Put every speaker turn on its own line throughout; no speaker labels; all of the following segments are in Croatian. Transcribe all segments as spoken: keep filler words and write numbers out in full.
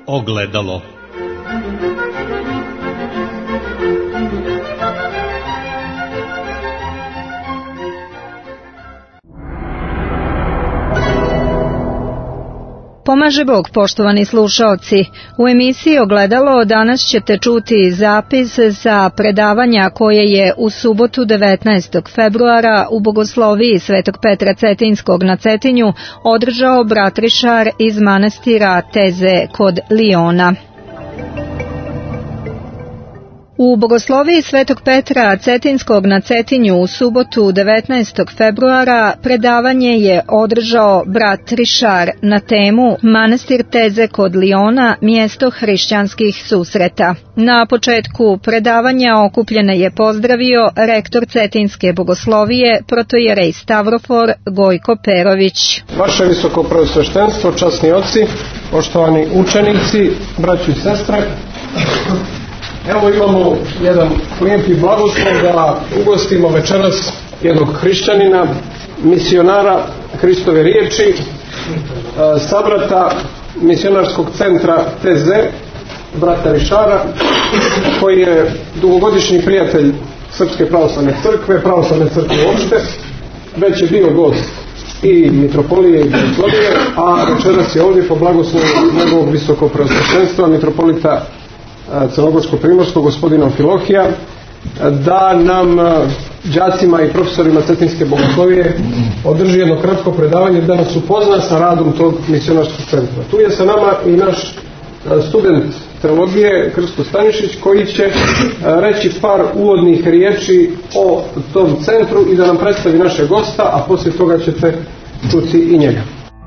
Ogledalo.
Pomaže Bog, poštovani slušaoci. U emisiji Ogledalo danas ćete čuti zapis za predavanja koje je u subotu devetnaestog februara u Bogosloviji Svetog Petra Cetinskog na Cetinju održao brat Rišar iz manastira Teze kod Liona. U Bogosloviji Svetog Petra Cetinskog na Cetinju u subotu devetnaestog februara predavanje je održao brat Rišar na temu Manastir Teze kod Liona, mjesto hrišćanskih susreta. Na početku predavanja okupljene je pozdravio rektor Cetinske Bogoslovije, protojerej Stavrofor Gojko Perović.
Vaše visokopreosveštenstvo, časni oci, poštovani učenici, braćo i sestre, evo imamo jedan lijepi blagoslov da ugostimo večeras jednog hrišćanina, misionara Hristove riječi, sabrata misionarskog centra Teze, brata Rišara, koji je dugogodišnji prijatelj Srpske pravoslavne crkve, pravoslavne crkve uopšte, već je bio gost i mitropolije i Bogoslovije, a večeras je ovdje po blagoslovu njegovog visokopreosveštenstva mitropolita Crnogorsko-primorskog gospodina Amfilohija, da nam đacima i profesorima Cetinske Bogoslovije održi jedno kratko predavanje da nas upozna sa radom tog misionarskog centra. Tu je sa nama i naš student teologije Krsto Stanišić, koji će reći par uvodnih riječi o tom centru i da nam predstavi naše gosta, a poslije toga ćete čuti i njega.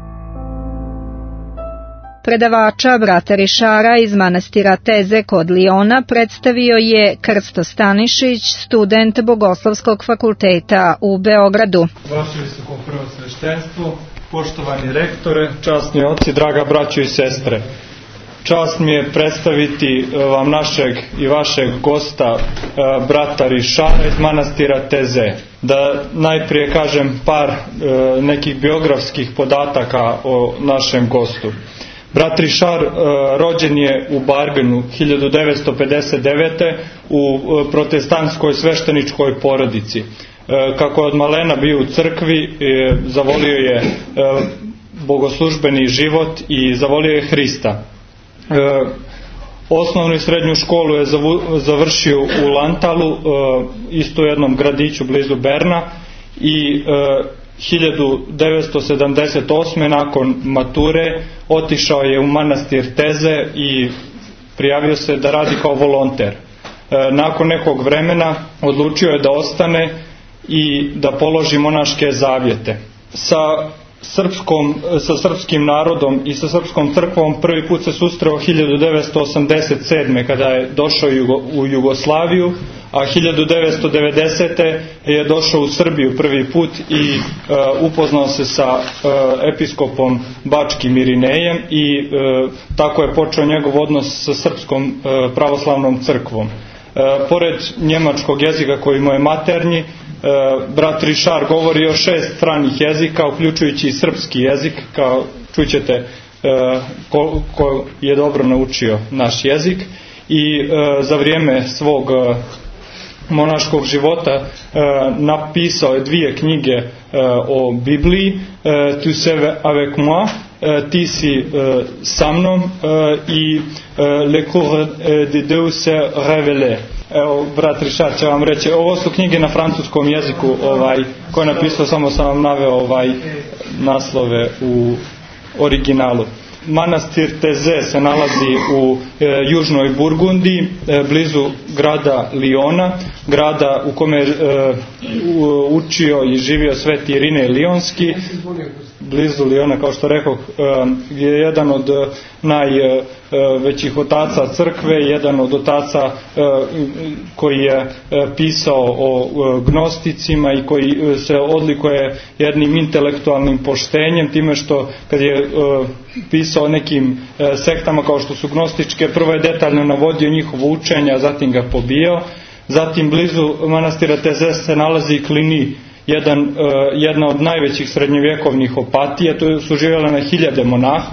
Predavača brata Rišara iz manastira Teze kod Liona predstavio je Krsto Stanišić, student Bogoslovskog fakulteta u Beogradu.
Vaše visokopreosveštenstvo, poštovani rektore, časni oci, draga braćo i sestre. Čast mi je predstaviti vam našeg i vašeg gosta, brata Rišara iz manastira Teze. Da najprije kažem par nekih biografskih podataka o našem gostu. Brat Rišar rođen je u Barbenu hiljadu devetsto pedeset devete. u protestantskoj svešteničkoj porodici. Kako je od malena bio u crkvi, zavolio je bogoslužbeni život i zavolio je Hrista. Osnovnu i srednju školu je završio u Lantalu, isto u jednom gradiću blizu Berna, i hiljadu devetsto sedamdeset osme. nakon mature otišao je u manastir Teze i prijavio se da radi kao volonter. Nakon nekog vremena odlučio je da ostane i da položi monaške zavjete. Sa srpskom, sa srpskim narodom i sa srpskom crkvom prvi put se susreo hiljadu devetsto osamdeset sedme. kada je došao u Jugoslaviju, a hiljadu devetsto devedesete. je došao u Srbiju prvi put i uh, upoznao se sa uh, episkopom Bačkim Irinejem i uh, tako je počeo njegov odnos sa srpskom uh, pravoslavnom crkvom. Uh, pored njemačkog jezika koji mu je maternji, Uh, brat Rišar govori o šest stranih jezika, uključujući i srpski jezik, kao čućete uh, ko, ko je dobro naučio naš jezik, i uh, za vrijeme svog uh, monaškog života uh, napisao je dvije knjige uh, o Bibliji, uh, Tu se avec moi, uh, Ti si uh, sa mnom, uh, i uh, Le cours de Dieu se révélé. Evo, brat Rišar će vam reći, ovo su knjige na francuskom jeziku, ovaj, koje je napisao, samo sam vam naveo ovaj, naslove u originalu. Manastir Teze se nalazi u e, južnoj Burgundiji, e, blizu grada Liona, grada u kome je e, učio i živio sveti Irinej Lionski, blizu Liona, kao što rekao, e, je jedan od najvećih otaca crkve, jedan od otaca e, koji je e, pisao o e, gnosticima i koji se odlikuje jednim intelektualnim poštenjem, time što kad je e, pisao o nekim e, sektama kao što su gnostičke, prvo je detaljno navodio njihovo učenje, a zatim ga pobijao. Zatim blizu manastira Teze se nalazi Klini, jedan, uh, jedna od najvećih srednjovjekovnih opatija. Tu su živjela na hiljade monaha.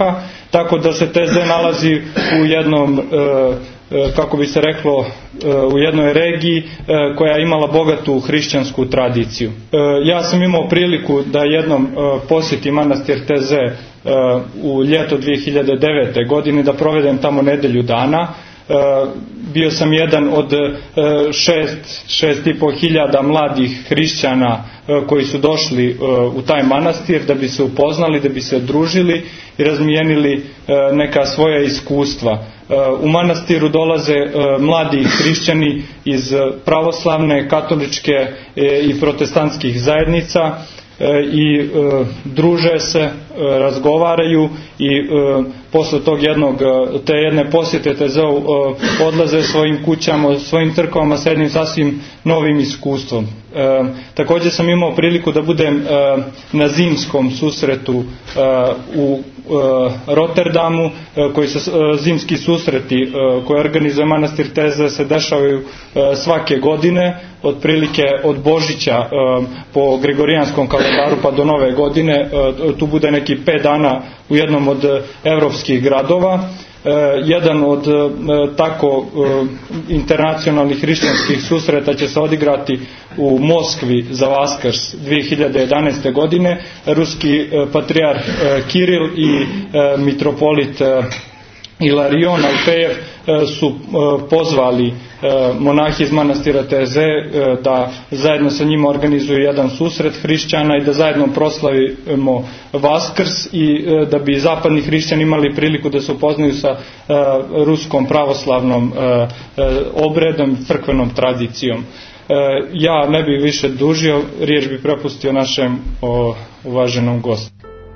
tako da se T Z nalazi u jednom, kako bi se reklo, u jednoj regiji koja je imala bogatu hrišćansku tradiciju. Ja sam imao priliku da jednom posjetim manastir T Z u ljeto dvije hiljade devete. godine, da provedem tamo nedelju dana. Bio sam jedan od šest, šest i pol hiljada mladih hrišćana koji su došli u taj manastir da bi se upoznali, da bi se družili i razmijenili neka svoja iskustva. U manastiru dolaze mladi hrišćani iz pravoslavne, katoličke i protestantskih zajednica i druže se, razgovaraju i posle tog jednog, te jedne posjete T Z-u odlaze svojim kućama, svojim crkvama sa jednim sasvim novim iskustvom. E, također sam imao priliku da budem e, na zimskom susretu e, u e, Rotterdamu, e, koji se e, zimski susreti e, koje organizuje manastir T Z se dešavaju e, svake godine, otprilike od Božića e, po gregorijanskom kalendaru pa do nove godine. E, tu bude neki pet dana u jednom od evropskih gradova. E, jedan od e, tako e, internacionalnih hrišćanskih susreta će se odigrati u Moskvi za Vaskrs dvije hiljade jedanaeste. godine. Ruski e, patrijarh e, Kiril i e, mitropolit e, Ilarion Alfejev e, su e, pozvali e, monahi iz manastira T Z e, da zajedno sa njima organizuju jedan susret hrišćana i da zajedno proslavimo Vaskrs i e, da bi zapadni hrišćani imali priliku da se upoznaju sa e, ruskom pravoslavnom e, e, obredom, crkvenom tradicijom. E, ja ne bih više dužio, riječ bi prepustio našem o, uvaženom gostu.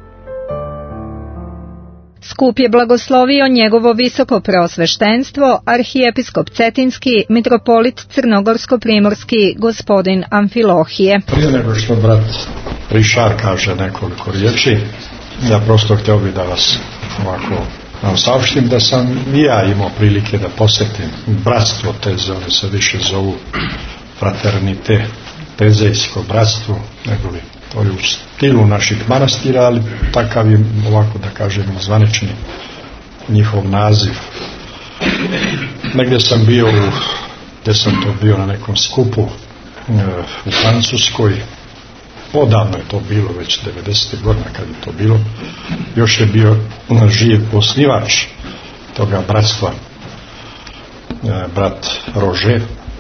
Skup je blagoslovio njegovo visoko preosveštenstvo, arhijepiskop Cetinski, mitropolit Crnogorsko-primorski, gospodin Amfilohije.
Prije nego što brat Rišar kaže nekoliko riječi, ja prosto htio bih da vas ovako vam saopštim da sam i ja imao prilike da posjetim bratstvo T Z, one se više zovu fraternite, tezejsko bratstvo, nego li to je u stilu naših manastira, ali takav je, ovako da kažem, zvanični njihov naziv. Negdje sam bio, u, gdje sam to bio na nekom skupu e, u Francuskoj, odavno je to bilo, već devedesetih godina kad je to bilo, još je bio živ osnivač toga bratstva, e, brat Rože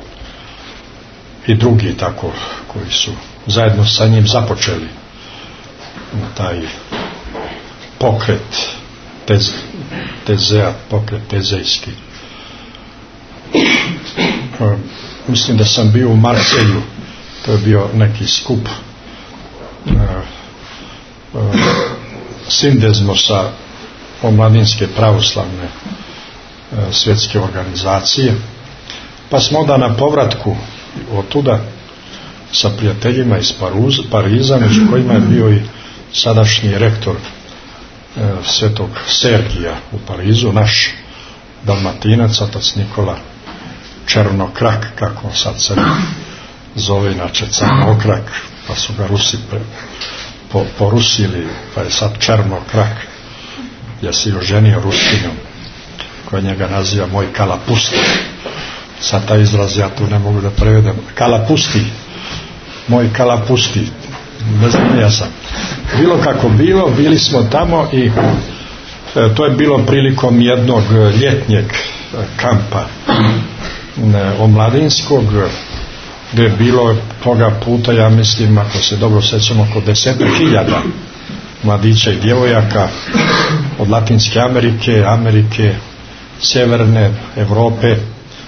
i drugi tako koji su zajedno sa njim započeli taj pokret tez, tezea, pokret tezejski. E, mislim da sam bio u Marselju, to je bio neki skup e, e, sindezmosa omladinske pravoslavne e, svjetske organizacije, pa smo onda na povratku od tuda sa prijateljima iz Paruz, Pariza, među kojima je bio i sadašnji rektor e, Svetog Sergija u Parizu, naš dalmatinac, otac Nikola Černokrak, kako on sad se zove, inače Crnokrak, pa su ga Rusi pre, po, porusili, pa je sad Černokrak, je si oženio Ruskinjom, koja njega naziva moj Kalapusti. Sad taj izraz ja tu ne mogu da prevedem. Kalapusti, moj Kalapusti, ne znam, ja sam. Bilo kako bilo, bili smo tamo i e, to je bilo prilikom jednog ljetnjeg kampa e, omladinskog, gdje je bilo toga puta, ja mislim, ako se dobro sjećam, oko desetak hiljada mladića i djevojaka od Latinske Amerike, Amerike, Sjeverne Evrope,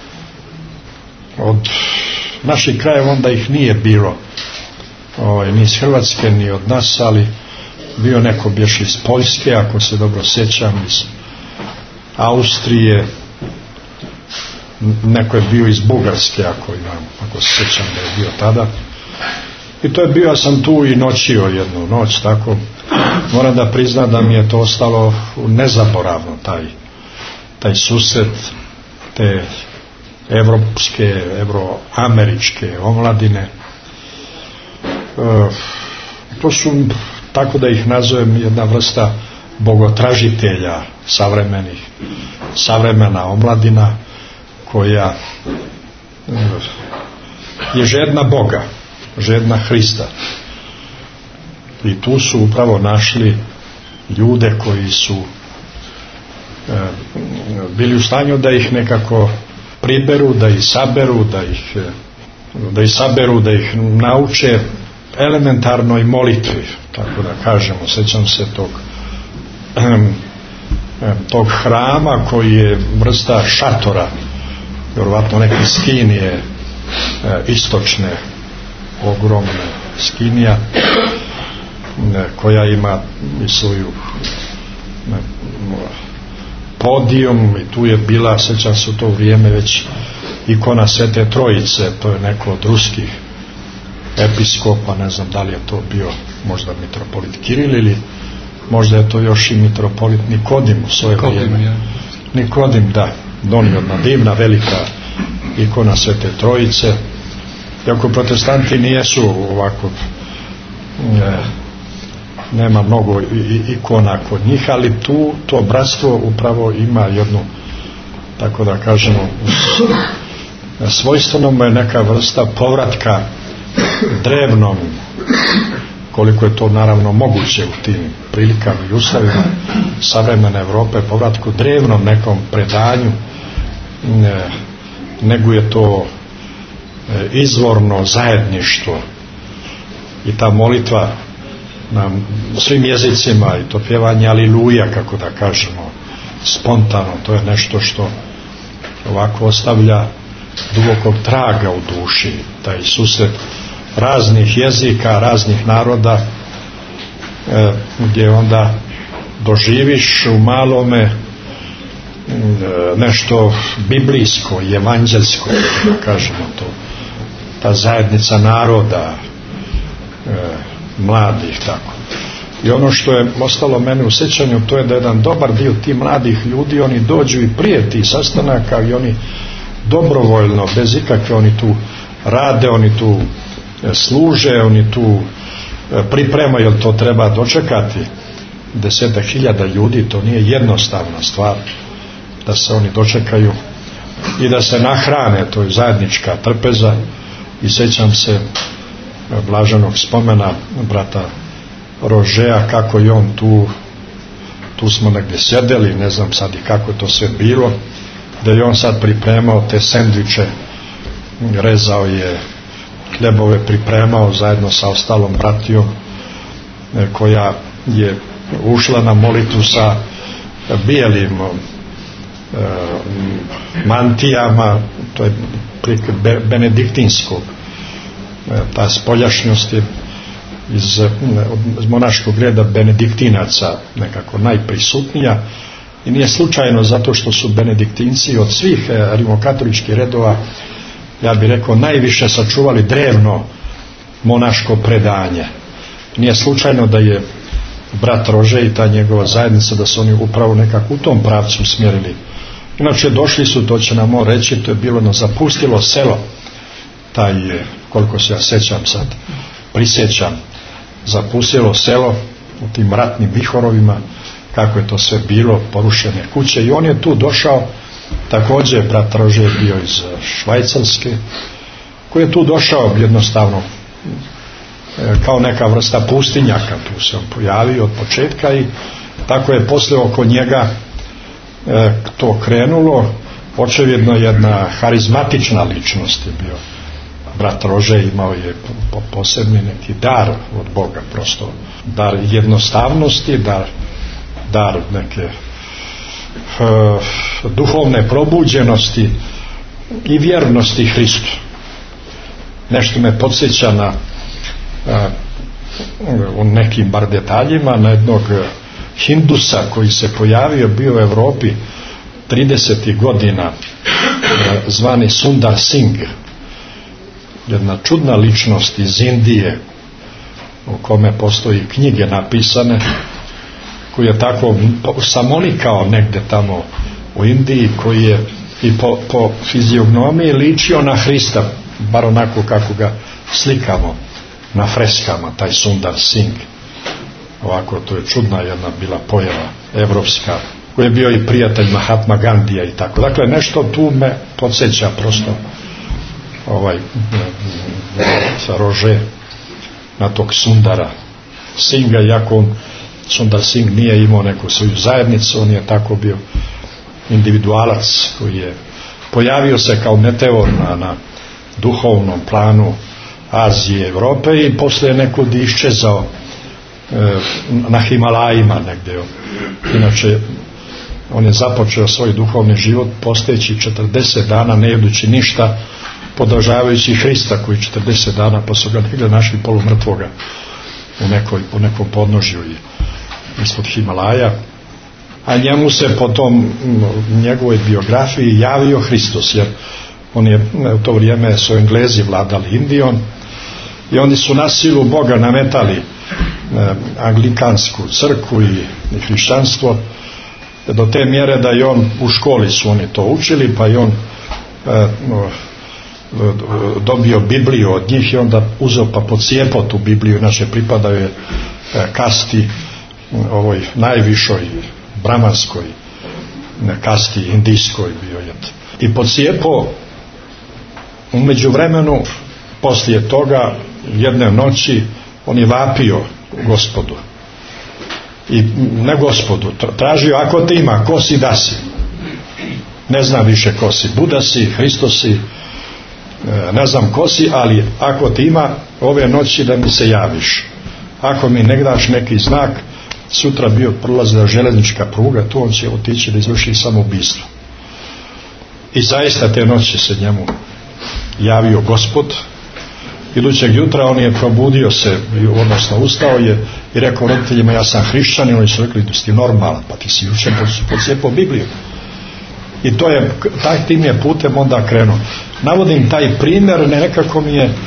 od naših krajeva onda ih nije bilo, ovaj, ni iz Hrvatske ni od nas, ali bio neko bješ iz Poljske, ako se dobro sjećam, iz Austrije, neko je bio iz Bugarske, ako imam, ako se sjećam da je bio tada. I to je bio, ja sam tu i noćio jednu noć, tako moram da priznam da mi je to ostalo nezaboravno, taj, taj susret te evropske, evroameričke omladine. E, to su, tako da ih nazovem, jedna vrsta bogotražitelja savremenih, savremena omladina koja je žedna Boga, žedna Hrista. I tu su upravo našli ljude koji su e, bili u stanju da ih nekako priberu, da ih saberu, da ih, da ih saberu, da ih nauče elementarnoj molitvi, tako da kažemo. Sjećam se tog tog hrama koji je vrsta šatora, vjerovatno neke skinije istočne, ogromne skinija koja ima i svoju podijum, i tu je bila, sjećam se u to vrijeme, već ikona Svete Trojice. To je neko od ruskih episkopa, ne znam da li je to bio možda mitropolit Kiril ili možda je to još i mitropolit Nikodim u svoje vrijeme. Ja. Nikodim, da, donio jedna divna velika ikona Svete Trojice. Iako protestanti nijesu ovako, ne, nema mnogo ikona kod njih, ali tu to bratstvo upravo ima jednu, tako da kažemo, svojstveno mu je neka vrsta povratka drevnom, koliko je to naravno moguće u tim prilikama i ustavima savremene Evrope, povratku drevnom nekom predanju, nego je to izvorno zajedništvo i ta molitva na svim jezicima i to pjevanje aleluja, kako da kažemo, spontano. To je nešto što ovako ostavlja dubokog traga u duši, taj susret raznih jezika, raznih naroda, e, gdje onda doživiš u malome e, nešto biblijsko i evanđelsko, da kažemo to, ta zajednica naroda, e, mladih, tako. I ono što je ostalo meni u sjećanju, to je da jedan dobar dio tih mladih ljudi, oni dođu i prije tih sastanaka i oni dobrovoljno, bez ikakve, oni tu rade, oni tu služe, oni tu pripremaju, jer to treba dočekati desetak hiljada ljudi. To nije jednostavna stvar da se oni dočekaju i da se nahrane. To je zajednička trpeza. I sjećam se blaženog spomena brata Rožeja, kako i on tu tu smo negdje sjedeli, ne znam sad i kako je to sve bilo, da je on sad pripremao te sendviče, rezao je hljebove, pripremao zajedno sa ostalom bratijom koja je ušla na molitvu sa bijelim e, mantijama. To je prik benediktinskog, e, ta spoljašnjost je iz, iz monaškog reda benediktinaca nekako najprisutnija, i nije slučajno, zato što su benediktinci od svih rimokatoličkih redova, ja bih rekao, najviše sačuvali drevno monaško predanje. Nije slučajno da je brat Rože i ta njegova zajednica, da su oni upravo nekako u tom pravcu usmjerili. Inače došli su, to će nam on reći, to je bilo na zapustilo selo, taj, koliko se ja sećam sad, prisjećam, zapustilo selo u tim ratnim vihorovima, kako je to sve bilo, porušene kuće, i on je tu došao. Također brat Rože je bio iz Švajcarske, koji je tu došao jednostavno kao neka vrsta pustinjaka. Tu se on pojavio od početka i tako je poslije oko njega to krenulo. Očevidno jedna harizmatična ličnost je bio brat Rože, imao je posebni neki dar od Boga, prosto dar jednostavnosti, dar, dar neke Uh, duhovne probuđenosti i vjernosti Hristu. Nešto me podsjeća na uh, u nekim bar detaljima na jednog Hindusa koji se pojavio, bio u Europi tridesetih godina, uh, zvani Sundar Singh, jedna čudna ličnost iz Indije, u kome postoji knjige napisane, koji je tako samonikao negdje tamo u Indiji, koji je i po, po fiziognomiji ličio na Hrista, bar onako kako ga slikamo na freskama, taj Sundar Singh. ovako, to je čudna jedna bila pojava evropska, koji je bio i prijatelj Mahatma Gandija i tako. Dakle, nešto tu me podsjeća prosto ovaj sa Rože na tog Sundara Singa, iako on, Sundar Singh nije imao neku svoju zajednicu, on je tako bio individualac koji je pojavio se kao meteor na, na duhovnom planu Azije, Evrope i poslije nekud iščezao e, na Himalajima negdje. Inače, on je započeo svoj duhovni život posteći četrdeset dana ne jedući ništa, podržavajući Hrista koji četrdeset dana pa su ga negdje našli polumrtvoga u, nekoj, u nekom podnožju ispod Himalaja, a njemu se po tom njegovoj biografiji javio Hristos, jer on je u to vrijeme su Englezi vladali Indijom i oni su na silu Boga nametali e, anglikansku crkvu i, i hrišćanstvo do te mjere da i on u školi su oni to učili, pa i on e, dobio Bibliju od njih i onda uzeo pa pocijepao tu Bibliju, inače pripadao je kasti ovoj najvišoj bramanskoj kasti indijskoj bio je i pocijepao. U međuvremenu poslije toga jedne noći on je vapio Gospodu i ne Gospodu, tražio ako te ima, ko si da si, ne znam više ko si, Buda si, Hristos si, ne znam ko si, ali ako ti ima ove noći da mi se javiš, ako mi ne daš neki znak, sutra bio prolazila željeznička pruga, tu on će otići da izvrši samoubistvo. I zaista te noći se njemu javio Gospod. Idućeg jutra on je probudio se, odnosno ustao je i rekao roditeljima, ja sam hrišćanin. Oni su rekli, ti normalan, pa ti si jučer pocijepao Bibliju. I to je, taj tim je putem onda krenuo. Navodim taj primjer, nekako mi je e,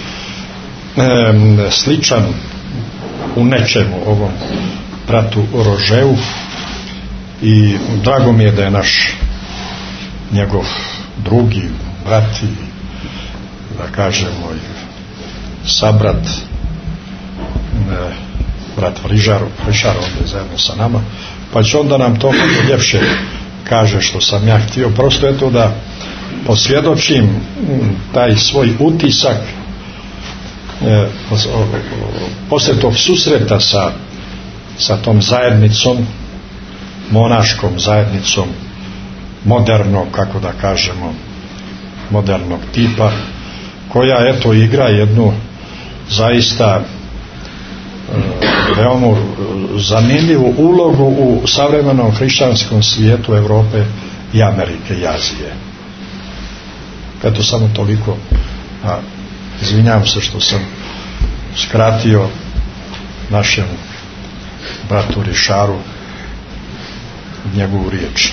sličan u nečemu ovom bratu Rožeu i drago mi je da je naš njegov drugi brat i da kažemo i sabrat e, brat Vrižar, Vrižar ovdje zajedno sa nama, pa će onda nam to ljepše kaže što sam ja htio, prosto je to da posvjedočim taj svoj utisak e, poslije tog susreta sa, sa tom zajednicom, monaškom zajednicom modernog, kako da kažemo, modernog tipa, koja eto igra jednu zaista e, veoma zanimljivu ulogu u savremenom hrišćanskom svijetu Europe i Amerike i Azije. Eto samo toliko. A, izvinjavam se što sam skratio našem bratu Rišaru njegovu riječ.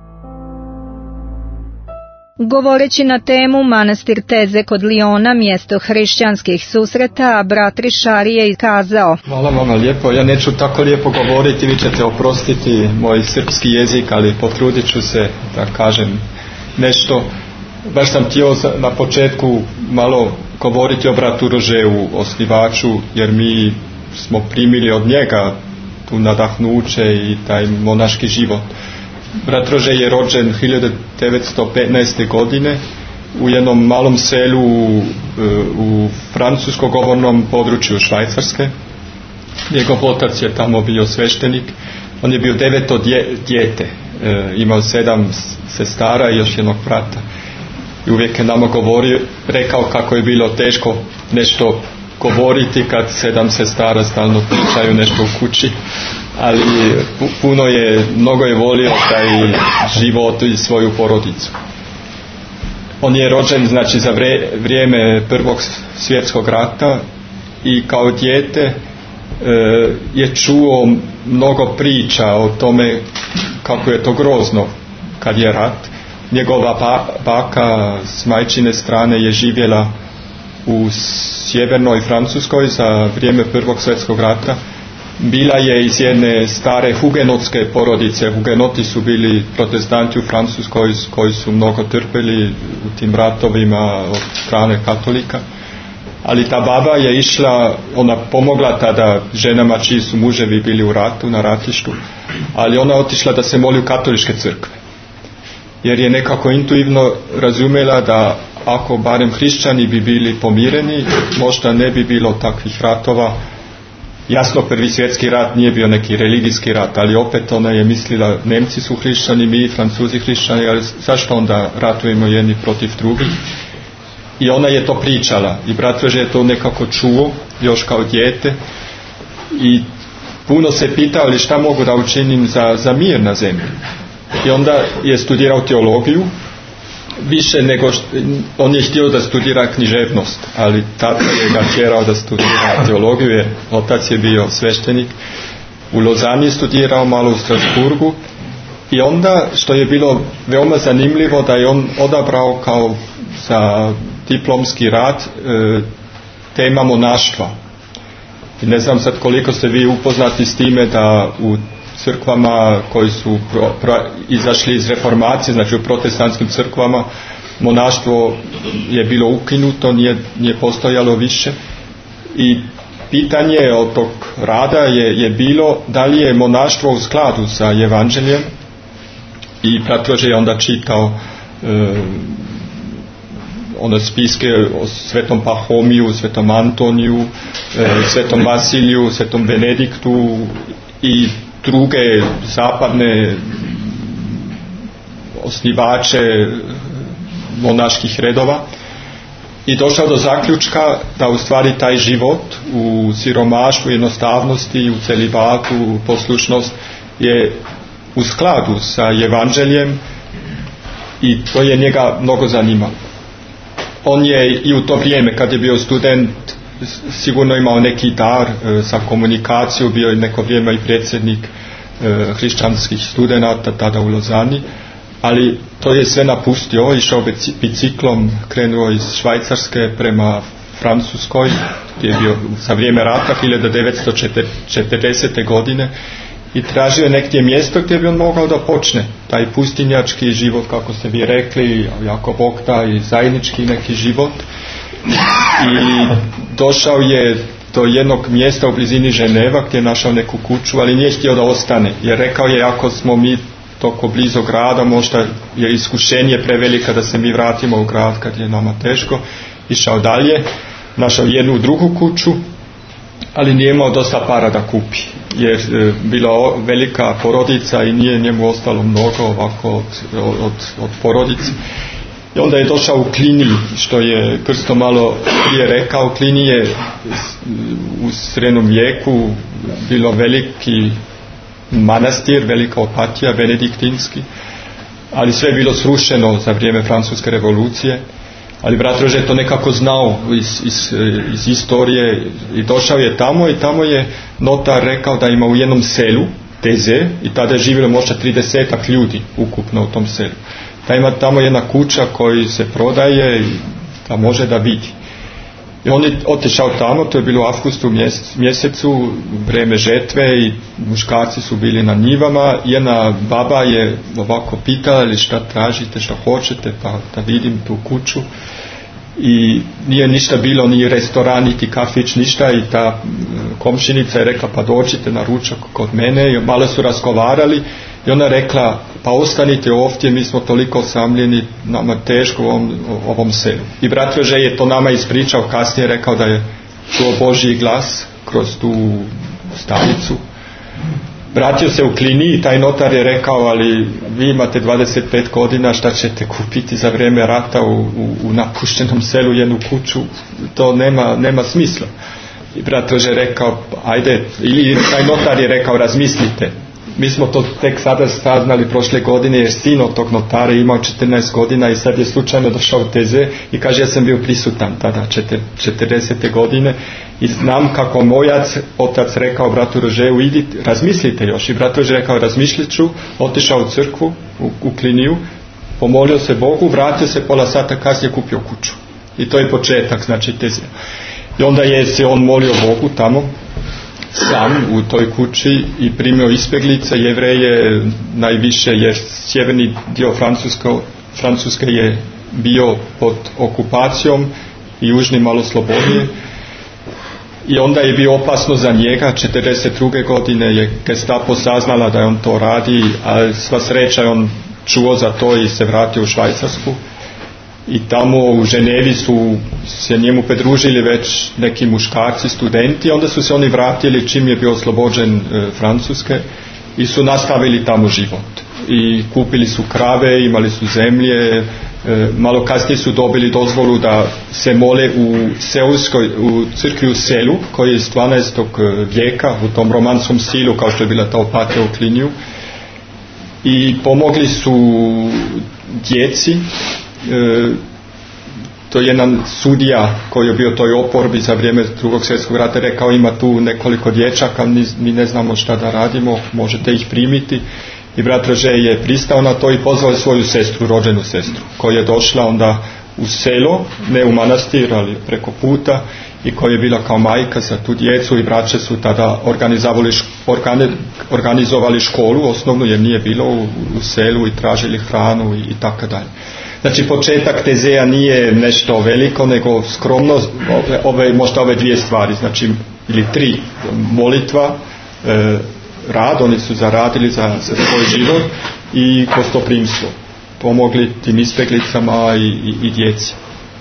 Govoreći na temu Manastir Teze kod Liona, mjesto hrišćanskih susreta, brat Rišar je kazao:
Hvala vama lijepo, ja neću tako lijepo govoriti, vi ćete oprostiti moj srpski jezik, ali potrudit ću se da kažem nešto. Baš sam htio na početku malo govoriti o bratu Rožeu, osnivaču, jer mi smo primili od njega tu nadahnuće i taj monaški život. Brat Rože je rođen hiljadu devetsto petnaeste. godine u jednom malom selu u, u francusko govornom području Švajcarske. Njegov otac je tamo bio sveštenik. On je bio deveto dijete, e, imao sedam sestara i još jednog brata. I uvijek je nama govorio, rekao kako je bilo teško nešto govoriti kad sedam sestara stalno pričaju nešto u kući, ali puno je, mnogo je volio taj život i svoju porodicu. On je rođen znači za vrijeme Prvog svjetskog rata i kao dijete e, je čuo mnogo priča o tome kako je to grozno kad je rat. Njegova baka s majčine strane je živjela u sjevernoj Francuskoj za vrijeme Prvog svjetskog rata. Bila je iz jedne stare hugenotske porodice. Hugenoti su bili protestanti u Francuskoj koji su mnogo trpeli u tim ratovima od strane katolika. ali ta baba je išla, ona pomogla tada ženama čiji su muževi bili u ratu, na ratištu, ali ona otišla da se moli u katoličke crkve. Jer je nekako intuivno razumjela da ako barem hrišćani bi bili pomireni, možda ne bi bilo takvih ratova. Jasno, prvi svjetski rat nije bio neki religijski rat, ali opet ona je mislila, Nemci su hrišćani, mi Francuzi hrišćani, ali zašto onda ratujemo jedni protiv drugih? I ona je to pričala i brat Jože je to nekako čuo još kao dijete i puno se pitao li šta mogu da učinim za, za mir na zemlji. I onda je studirao teologiju, više nego što, on je htio da studira književnost, ali tata je ga tjerao da studira teologiju, jer otac je bio sveštenik. U Lozani je studirao, malo u Strasburgu, i onda što je bilo veoma zanimljivo da je on odabrao kao za diplomski rad e, tema monaštva. I ne znam sad koliko ste vi upoznati s time da u crkvama koji su pro, pro, izašli iz reformacije, znači u protestantskim crkvama, monaštvo je bilo ukinuto, nije, nije postojalo više. I pitanje od tog rada je, je bilo da li je monaštvo u skladu sa evanđeljem. I brat Jože je onda čitao e, ono spiske o svetom Pahomiju, svetom Antoniju, e, svetom Vasiliju, svetom Benediktu i druge zapadne osnivače monaških redova, i došao do zaključka da u stvari taj život u siromaštvu, jednostavnosti, u celibatu, u poslušnost je u skladu sa evanđeljem, i to je njega mnogo zanimalo. On je i u to vrijeme kad je bio student sigurno imao neki dar e, sa komunikacijom, bio je neko vrijeme i predsjednik e, hrišćanskih studenata tada u Lozani, ali to je sve napustio, išao biciklom, krenuo iz Švajcarske prema Francuskoj, gdje je bio za vrijeme rata hiljadu devetsto četrdesete godine, i tražio je negdje mjesto gdje bi on mogao da počne taj pustinjački život, kako ste vi rekli, jako bogta i zajednički neki život. I došao je do jednog mjesta u blizini Ženeva gdje je našao neku kuću, ali nije htio da ostane, jer rekao je, ako smo mi toko blizu grada, možda je iskušenje prevelika da se mi vratimo u grad kad je nama teško. Išao dalje, našao jednu drugu kuću, ali nije imao dosta para da kupi, jer e, bila velika porodica i nije njemu ostalo mnogo ovako od, od, od porodice. I onda je došao u Klini, što je Krsto malo prije rekao. Klini je u srednjem vijeku bilo veliki manastir, velika opatija, benediktinski, ali sve je bilo srušeno za vrijeme Francuske revolucije. Ali brat Jože je to nekako znao iz, iz, iz istorije i došao je tamo, i tamo je notar rekao da ima u jednom selu, Teze, i tada je živjelo možda tridesetak ljudi ukupno u tom selu. Da ima tamo jedna kuća koji se prodaje i da može da vidi. I on je otišao tamo, to je bilo u avgustu mjesecu, vrijeme žetve, i muškarci su bili na njivama. Jedna baba je ovako pitala, ili šta tražite, šta hoćete, pa da vidim tu kuću. I nije ništa bilo, ni restoran, niti kafić, ništa, i ta komšinica je rekla, pa dođite na ručak kod mene, i malo su razgovarali. I ona rekla, pa ostanite ovdje, mi smo toliko osamljeni, nama teško u ovom, ovom selu. I brat Jože je to nama ispričao kasnije, rekao da je čuo Božji glas kroz tu stanicu. Vratio se u Klini i taj notar je rekao, ali vi imate dvadeset pet godina, šta ćete kupiti za vrijeme rata u, u, u napuštenom selu jednu kuću, to nema, nema smisla. I brat Jože je rekao, ajde, ili taj notar je rekao, razmislite. Mi smo to tek sada saznali prošle godine, jer sin od tog notara imao četrnaest godina i sad je slučajno došao u Teze i kaže, ja sam bio prisutan tada četrdesete godine i znam kako moj otac rekao bratu Jožeu, idite, razmislite još. I brat Jože rekao, razmišljat ću, otišao u crkvu u, u Kliniju, pomolio se Bogu, vratio se pola sata kasnije, kupio kuću. I to je početak, znači Teze. I onda je se on molio Bogu tamo sam u toj kući i primio izbjeglice, Jevreje najviše, jer sjeverni dio Francuske, Francuske je bio pod okupacijom i južni malo slobodnije. I onda je bio opasno za njega. četrdeset druge godine je Gestapo saznala da je on to radi, a sva sreća je on čuo za to i se vratio u Švajcarsku. I tamo u Ženevi su se njemu pridružili već neki muškarci, studenti, onda su se oni vratili čim je bio oslobođen e, Francuske i su nastavili tamo život. I kupili su krave, imali su zemlje, e, malo kasnije su dobili dozvolu da se mole u Seulskoj, u crkvi u Selu, koji je iz dvanaestog vijeka, u tom romanskom stilu, kao što je bila ta opatija u Klinju. I pomogli su djeci. E, to je jedan sudija koji je bio toj oporbi za vrijeme drugog svjetskog rata rekao, ima tu nekoliko dječaka, mi ne znamo šta da radimo, možete ih primiti. I brat Rože je pristao na to i pozvao svoju sestru, rođenu sestru, koja je došla onda u selo, ne u manastir, ali preko puta, i koja je bila kao majka za tu djecu, i braće su tada organizovali, organi, organizovali školu osnovnu, jer nije bilo u, u selu, i tražili hranu i, i tako dalje. Znači početak Tezea nije nešto veliko, nego skromno, ove, ove, možda ove dvije stvari, znači, ili tri, molitva, e, rad, oni su zaradili za, za svoj život, i gostoprimstvo, pomogli tim izbjeglicama i, i, i djeci.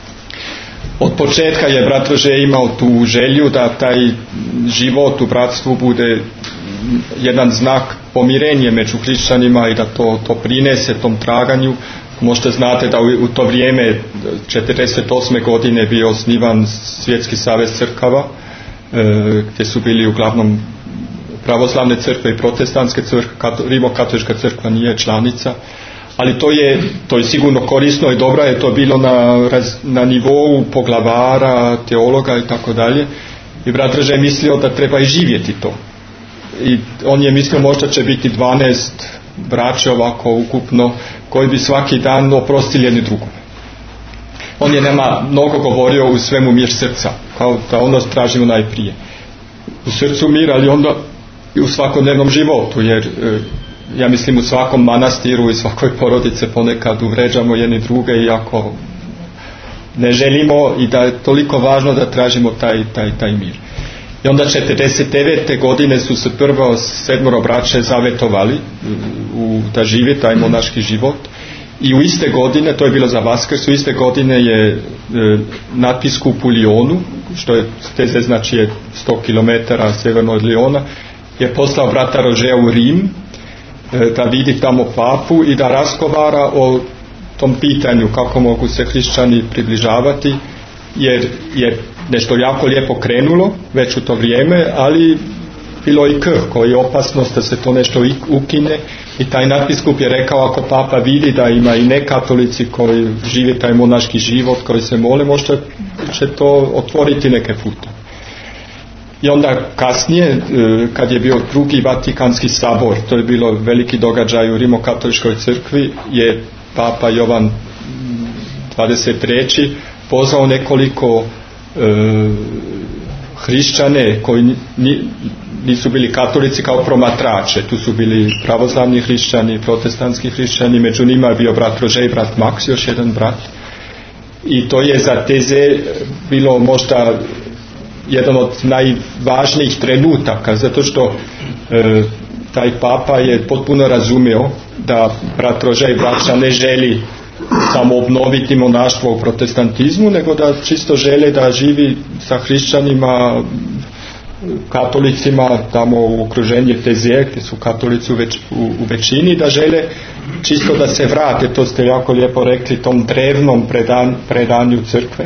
Od početka je brat Rože imao tu želju da taj život u bratstvu bude jedan znak pomirenja među hrišćanima i da to, to prinese tom traganju. Možda znate da u, u to vrijeme četrdeset osme godine bio osnivan Svjetski savez crkava, e, gdje su bili uglavnom pravoslavne crkve i protestantske crkve. Rimokatolička crkva nije članica, ali to je, to je sigurno korisno i dobro je to bilo na, na nivou poglavara, teologa i tako dalje. I brat Rože je mislio da treba i živjeti to. I on je mislio možda će biti dvanaest braća ovako ukupno, koji bi svaki dan oprostili jedni drugom. On je nama mnogo govorio u svemu mir srca, kao da ono tražimo najprije. U srcu mir, ali onda i u svakodnevnom životu, jer ja mislim u svakom manastiru i svakoj porodice ponekad uvređamo jedni druge, iako ne želimo, i da je toliko važno da tražimo taj, taj, taj mir. I onda četrdeset devete godine su se prvo sedmoro braće zavetovali u, da žive taj monaški život, i u iste godine, to je bilo za Vaskrs, u iste godine je e, nadbiskup u Lyonu, što je Teze znači je sto kilometara sjeverno od Lyona, je poslao brata Rožea u Rim e, da vidi tamo papu i da razgovara o tom pitanju kako mogu se hrišćani približavati, jer je nešto jako lijepo krenulo već u to vrijeme, ali bilo i krhko i opasnost da se to nešto ukine. I taj nadbiskup je rekao, ako papa vidi da ima i nekatolici koji žive taj monaški život, koji se mole, možda će to otvoriti neke pute. I onda kasnije, kad je bio drugi Vatikanski sabor, to je bilo veliki događaj u Rimokatoličkoj crkvi, je papa Jovan dvadeset treći pozvao nekoliko e, hrišćane koji ni, nisu bili katolici kao promatrače. Tu su bili pravoslavni hrišćani, protestantski hrišćani, među njima je bio brat Rože i brat Max, još jedan brat. I to je za Teze bilo možda jedan od najvažnijih trenutaka, zato što e, taj papa je potpuno razumio da brat Rože i braća ne želi samo obnoviti monaštvo u protestantizmu, nego da čisto žele da živi sa hrišćanima, katolicima tamo u okruženju Tezije, gdje su katolici u, već, u, u većini, da žele čisto da se vrate, to ste jako lijepo rekli, tom drevnom predan, predanju crkve.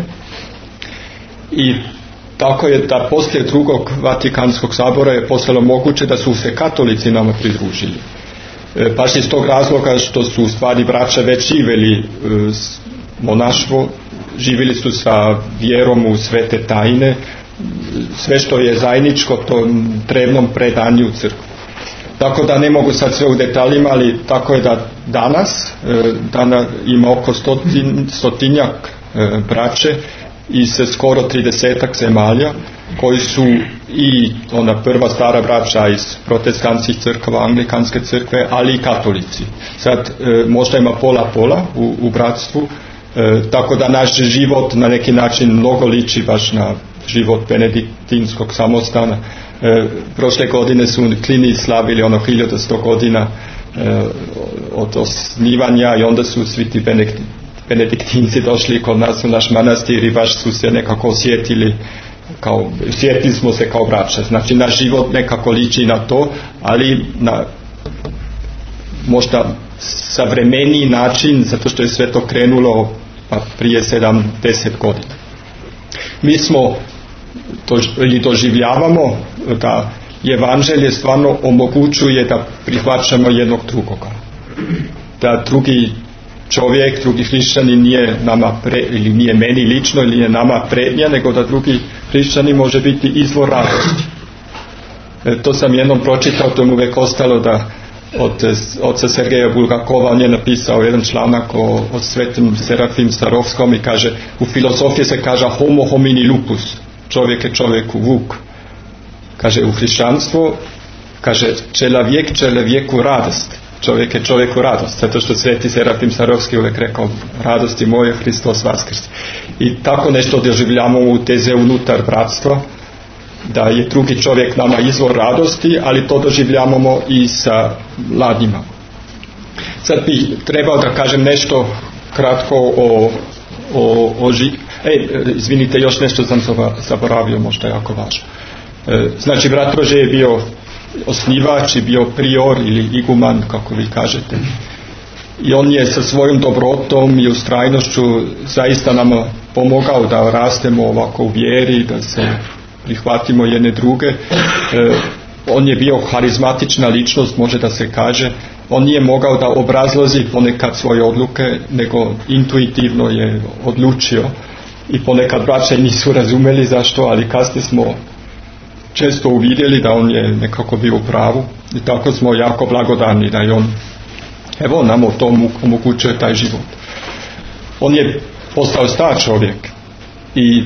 I tako je da poslije drugog Vatikanskog sabora je postalo moguće da su se katolici nama pridružili. E, baš iz tog razloga što su u stvari braća već živjeli e, monaštvo, živjeli su sa vjerom u svete tajne, sve što je zajedničko tom drevnom predanju crkve. Tako da ne mogu sad sve u detaljima, ali tako je da danas, e, dana ima oko stotin, stotinjak e, braće i se skoro tridesetak zemalja koji su i ona prva stara braća iz protestantskih crkava, anglikanske crkve, ali i katolici. Sad e, možda ima pola pola u, u bratstvu, E, tako da naš život na neki način mnogo liči baš na život benediktinskog samostana. E, prošle godine su Klini slavili ono hiljadu sto godina e, od osnivanja i onda su svi ti benediktinci došli kod nas u naš manastir i baš su se nekako osjetili kao, osjetili smo se kao braća. Znači naš život nekako liči na to, ali na možda savremeniji način, zato što je sve to krenulo pa prije sedamdeset godina. Mi smo to, ili doživljavamo da evanđelje stvarno omogućuje da prihvaćamo jednog drugoga. Da drugi čovjek, drugi hrišćanin nije nama pre, ili nije meni lično ili nije nama prednja, nego da drugi hrišćanin može biti izvor radosti. E, to sam jednom pročitao, to mu uvijek ostalo da od oca Sergeja Bulgakova, on je napisao jedan članak o, o svetom Serafim Starovskom i kaže, u filozofiji se kaže homo homini lupus, čovjek je čovjeku vuk. Kaže u hrišćanstvu, kaže čelavijek čelavijeku radost, čovjek je čovjeku radost, zato što sveti Serafim Starovski uvijek rekao radosti moje Hristos vaskrsi. I tako nešto doživljamo u teze unutar bratstva, da je drugi čovjek nama izvor radosti, ali to doživljavamo i sa mladima. Sad bi trebao da kažem nešto kratko o, o, o ži... Ej, izvinite, još nešto sam zaboravio, možda jako važno. E, znači, brat Rože je bio osnivač i bio prior ili iguman, kako vi kažete. I on je sa svojom dobrotom i ustrajnošću zaista nam pomogao da rastemo ovako u vjeri, da se prihvatimo jedne druge. E, on je bio harizmatična ličnost, može da se kaže. On nije mogao da obrazloži ponekad svoje odluke, nego intuitivno je odlučio. I ponekad braće nisu razumeli zašto, ali kasnije smo često uvidjeli da on je nekako bio u pravu. I tako smo jako blagodarni da je on, evo nam o tom omogućuje taj život. On je postao star čovjek i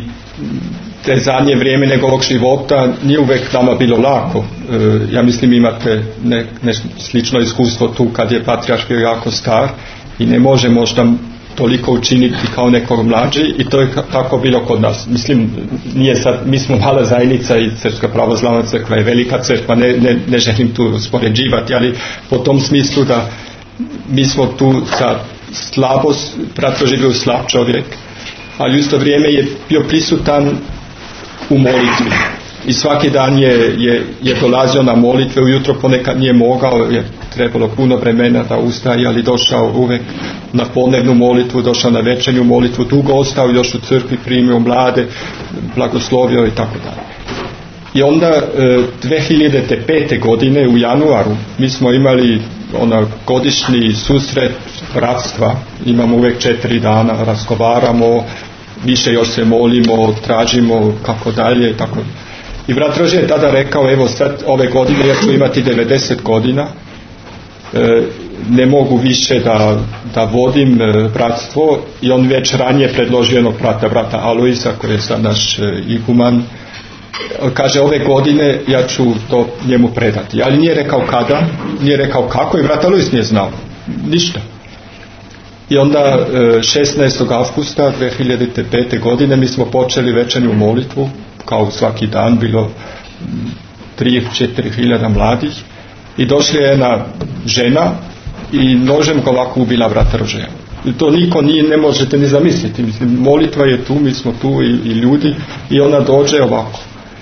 te zadnje vrijeme njegovog života nije uvijek nama bilo lako. E, ja mislim imate ne, ne slično iskustvo tu kad je patrijarh bio jako star i ne može možda toliko učiniti kao nekog mlađi i to je tako bilo kod nas. Mislim, nije sad, mi smo mala zajednica i Srpska pravoslavna crkva je velika crkva, ne, ne, ne želim tu uspoređivati, ali po tom smislu da mi smo tu sa slabost, brat Rože bio slab čovjek, ali u isto vrijeme je bio prisutan u molitvi i svaki dan je, je, je dolazio na molitve, ujutro ponekad nije mogao, je trebalo puno vremena da ustaje, ali došao uvijek na podnevnu molitvu, došao na večernju molitvu, dugo ostao još u crkvi, primio mlade, blagoslovio i tako dalje. I onda dvije hiljade pete. godine u januaru mi smo imali ona godišnji susret bratstva, imamo uvijek četiri dana, razgovaramo, više još se molimo, tražimo kako dalje, tako. I brat Rože je tada rekao, evo sad ove godine ja ću imati devedeset godina, e, ne mogu više da, da vodim e, bratstvo, i on već ranije predložio jednog brata, brata Aloisa, koji je sad naš e, iguman. Kaže, ove godine ja ću to njemu predati, ali nije rekao kada, nije rekao kako, i brat Alois nije znao ništa. I onda šesnaestog avgusta dvije hiljade pete. godine mi smo počeli večernju molitvu, kao svaki dan, bilo tri do četiri hiljada mladih, i došla je jedna žena i nožem ga ovako ubila brata Rožeja. I to niko nije, ne možete ni zamisliti. Mislim, molitva je tu, mi smo tu i, i ljudi, i ona dođe ovako.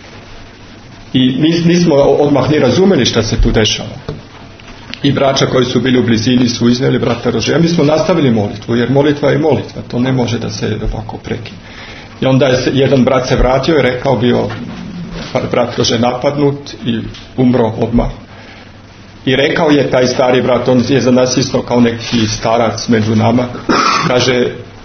I mi nismo odmah ni razumeli šta se tu dešava. I braća koji su bili u blizini su iznijeli brata Rožeja. Mi smo nastavili molitvu, jer molitva je molitva, to ne može da se ovako prekine. I onda je jedan brat se vratio i rekao, bio brat Rože napadnut i umro odmah. I rekao je taj stari brat, on je za nas isto kao neki starac među nama, kaže,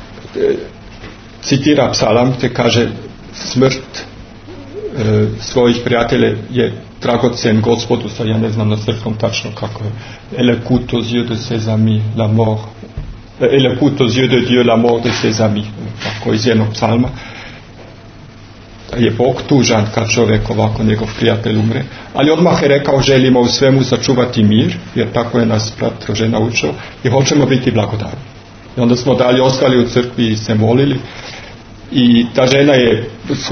citira psalam, te kaže, smrt e, svojih prijatelja je dragocen Gospodu, sad ja ne znam na srpskom tačno kako je, elle coûte aux yeux de ses amis la mort, elle coûte aux yeux de Dieu la mort de ses amis, tako iz jednog psalma. Je Bog tužan kad čovjek ovako, njegov prijatelj umre, ali odmah je rekao, želimo u svemu sačuvati mir, jer tako je nas brat Rože naučio, i hoćemo biti blagodarni. I onda smo dalje ostali u crkvi i se molili. I ta žena je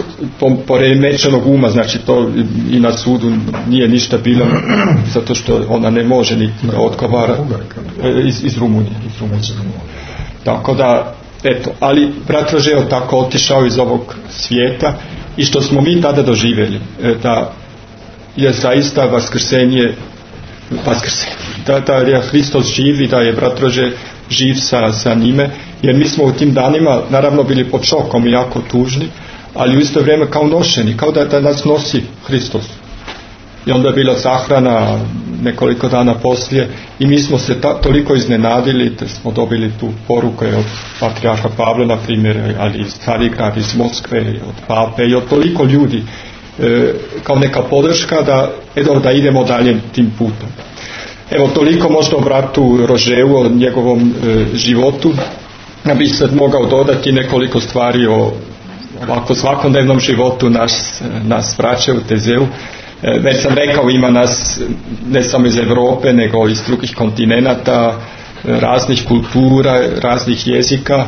poremećenog uma, znači to i na sudu nije ništa bilo, zato što ona ne može ni odgovara iz, iz Rumunije. Iz Rumunije. Tako da, eto, ali brat Rožeo tako otišao iz ovog svijeta i što smo mi tada doživjeli, da je zaista vaskrsenje, vaskrsenje, da, da je Hristos živ i da je brat Rože živ sa, sa njime, jer mi smo u tim danima naravno bili pod šokom i jako tužni, ali u isto vrijeme kao nošeni, kao da, da nas nosi Hristos. I onda je bila sahrana nekoliko dana poslije i mi smo se ta, toliko iznenadili da smo dobili tu poruku od patrijarha Pavla, na primjer, ali iz Carigrada, iz Moskve, od Pape i od toliko ljudi, e, kao neka podrška da, edo, da idemo dalje tim putom. Evo, toliko možda o bratu Rožeu, o njegovom e, životu. Ja bih sad mogao dodati nekoliko stvari o ovako svakodnevnom životu nas, nas braće u Tezeu. E, već sam rekao, ima nas ne samo iz Europe, nego iz drugih kontinenata, raznih kultura, raznih jezika,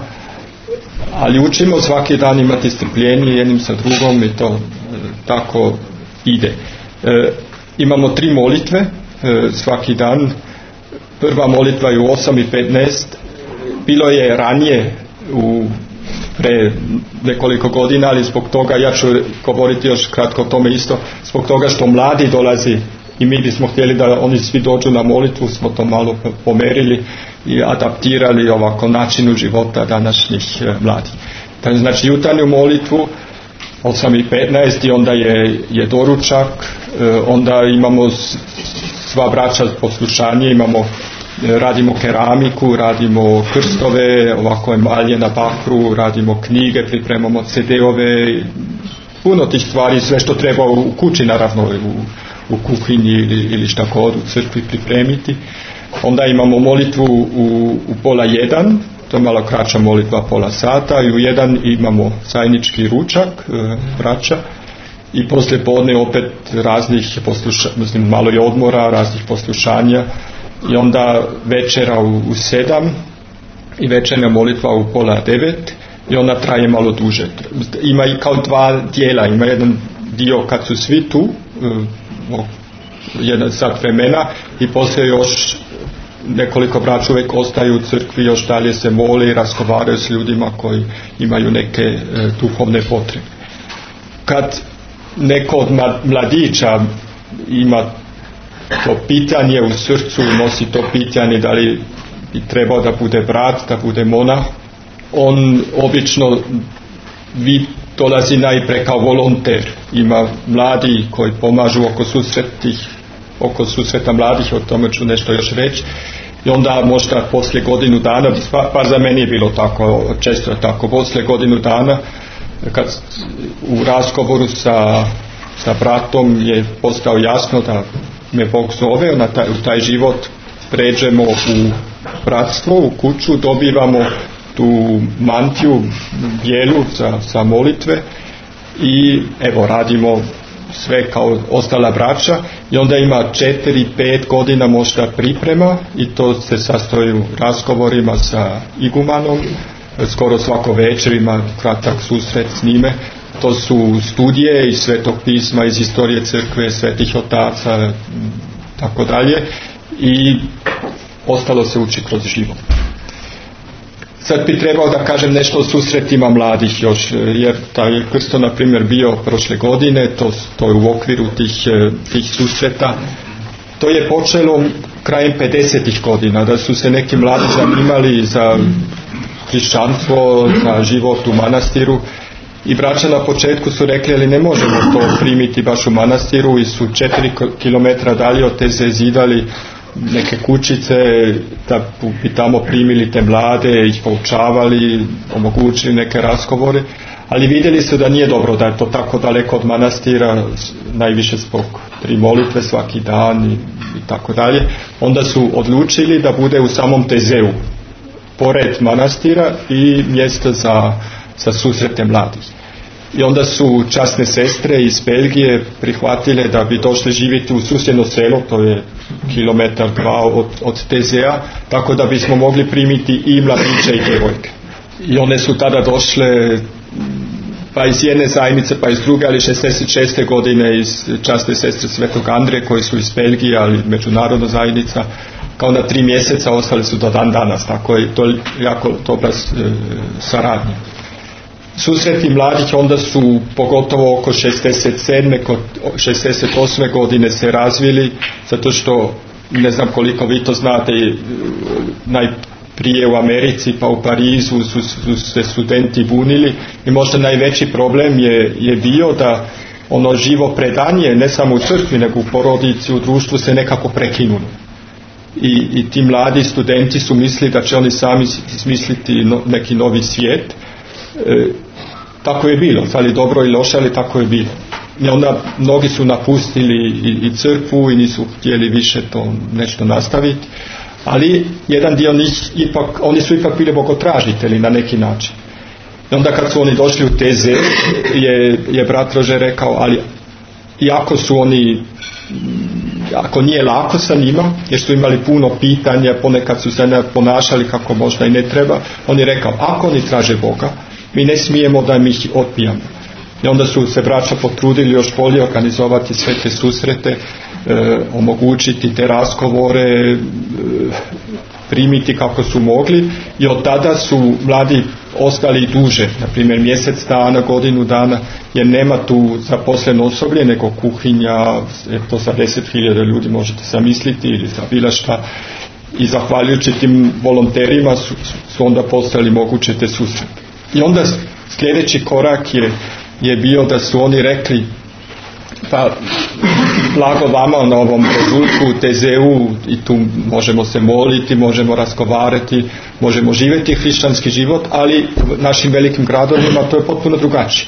ali učimo svaki dan imati strpljenje jednim sa drugom i to e, tako ide. E, imamo tri molitve svaki dan. Prva molitva je u osam i petnaest. Bilo je ranije u pre nekoliko godina, ali zbog toga, ja ću govoriti još kratko o tome isto, zbog toga što mladi dolazi i mi bismo htjeli da oni svi dođu na molitvu, smo to malo pomerili i adaptirali ovako načinu života današnjih mladih. Znači jutarnju molitvu osam i petnaest i onda je, je doručak, onda imamo sva braća poslušanje, imamo, radimo keramiku, radimo krstove, ovako emalje na bakru, radimo knjige, pripremamo ce de ove, puno tih stvari, sve što treba u kući, naravno u, u kuhinji ili, ili šta god u crkvi pripremiti. Onda imamo molitvu u, u pola jedan, to je malo kraća molitva, pola sata, i u jedan imamo zajednički ručak e, braća. I poslije podne opet raznih poslušanja, mislim malo i odmora, raznih poslušanja, i onda večera u, u sedam i večerna molitva u pola devet i ona traje malo duže. Ima i kao dva dijela, ima jedan dio kad su svi tu, uh, jedan sat vremena, i poslije još nekoliko braća uvijek ostaju u crkvi, još dalje se mole i razgovaraju s ljudima koji imaju neke uh, duhovne potrebe. Kad neko od mladića ima to pitanje u srcu, nosi to pitanje da li bi trebao da bude brat, da bude monah, on obično vi dolazi najprije kao volonter. Ima mladi koji pomažu oko susretih, oko susreta mladih, o tome ću nešto još reći. I onda možda poslije godinu dana, pa za meni je bilo tako, često je tako, poslije godinu dana, kad u razgovoru sa, sa bratom je postao jasno da me Bog zove na taj, u taj život, pređemo u bratstvo, u kuću, dobivamo tu mantiju bijelu za, za molitve i evo radimo sve kao ostala braća, i onda ima četiri, pet godina možda priprema, i to se sastoji u razgovorima sa igumanom, skoro svako večer ima kratak susret s njime. To su studije iz Svetog pisma, iz istorije crkve, svetih otaca, tako dalje, i ostalo se uči kroz život. Sad bi trebao da kažem nešto o susretima mladih još, jer taj krsto na primjer bio prošle godine, to, to je u okviru tih, tih susreta. To je počelo krajem pedesetih godina, da su se neki mladi zanimali za hrišćanstvo, za život u manastiru, i braća na početku su rekli, ali ne možemo to primiti baš u manastiru, i su četiri kilometra dalje od te se zidali neke kućice da bi tamo primili te mlade, ih poučavali, omogućili neke razgovore, ali vidjeli su da nije dobro da je to tako daleko od manastira, najviše zbog tri molitve svaki dan i, i tako dalje. Onda su odlučili da bude u samom Tezeu, pored manastira, i mjesto za, za susrete mladih. I onda su časne sestre iz Belgije prihvatile da bi došli živjeti u susjedno selo, to je kilometar dva od, od T Z A, tako da bismo mogli primiti i mladiće i djevojke. I one su tada došle pa iz jedne zajednice, pa iz druge, ali šezdeset šeste godine iz časne sestre Svetog Andreje koji su iz Belgije, ali međunarodna zajednica, kao na tri mjeseca, ostali su do dan danas, tako je to jako dobra e, saradnja. Susreti mladih onda su pogotovo oko šezdeset sedme šezdeset osme godine se razvili, zato što ne znam koliko vi to znate, najprije u Americi pa u Parizu su, su se studenti bunili i možda najveći problem je, je bio da ono živo predanje ne samo u crkvi nego u porodici, u društvu se nekako prekinulo. I, i ti mladi studenti su mislili da će oni sami smisliti no, neki novi svijet. E, tako je bilo, ali dobro i loše, ali tako je bilo. I onda mnogi su napustili i, i crkvu i nisu htjeli više to nešto nastaviti, ali jedan dio njih ipak, oni su ipak bili bogotražitelji na neki način. I onda kad su oni došli u T Z je, je brat Rože rekao, ali iako su oni, ako nije lako sa njima, jer su imali puno pitanja, ponekad su se ponašali kako možda i ne treba, on je rekao, ako oni traže Boga, mi ne smijemo da mi ih odbijamo. I onda su se braća potrudili još bolje organizovati sve te susrete, e, omogućiti te razgovore, e, primiti kako su mogli, i od tada su mladi ostali duže, na primjer mjesec dana, godinu dana, jer nema tu zaposleno osoblje, nego kuhinja, to za deset hiljada ljudi možete zamisliti, ili za bilo šta. I zahvaljujući tim volonterima su, su onda postali moguće te susrete. I onda sljedeći korak je, je bio da su oni rekli, pa blago vama na ovom rezultku u T Z U, i tu možemo se moliti, možemo razgovarati, možemo živjeti hrišćanski život, ali u našim velikim gradovima to je potpuno drugačije.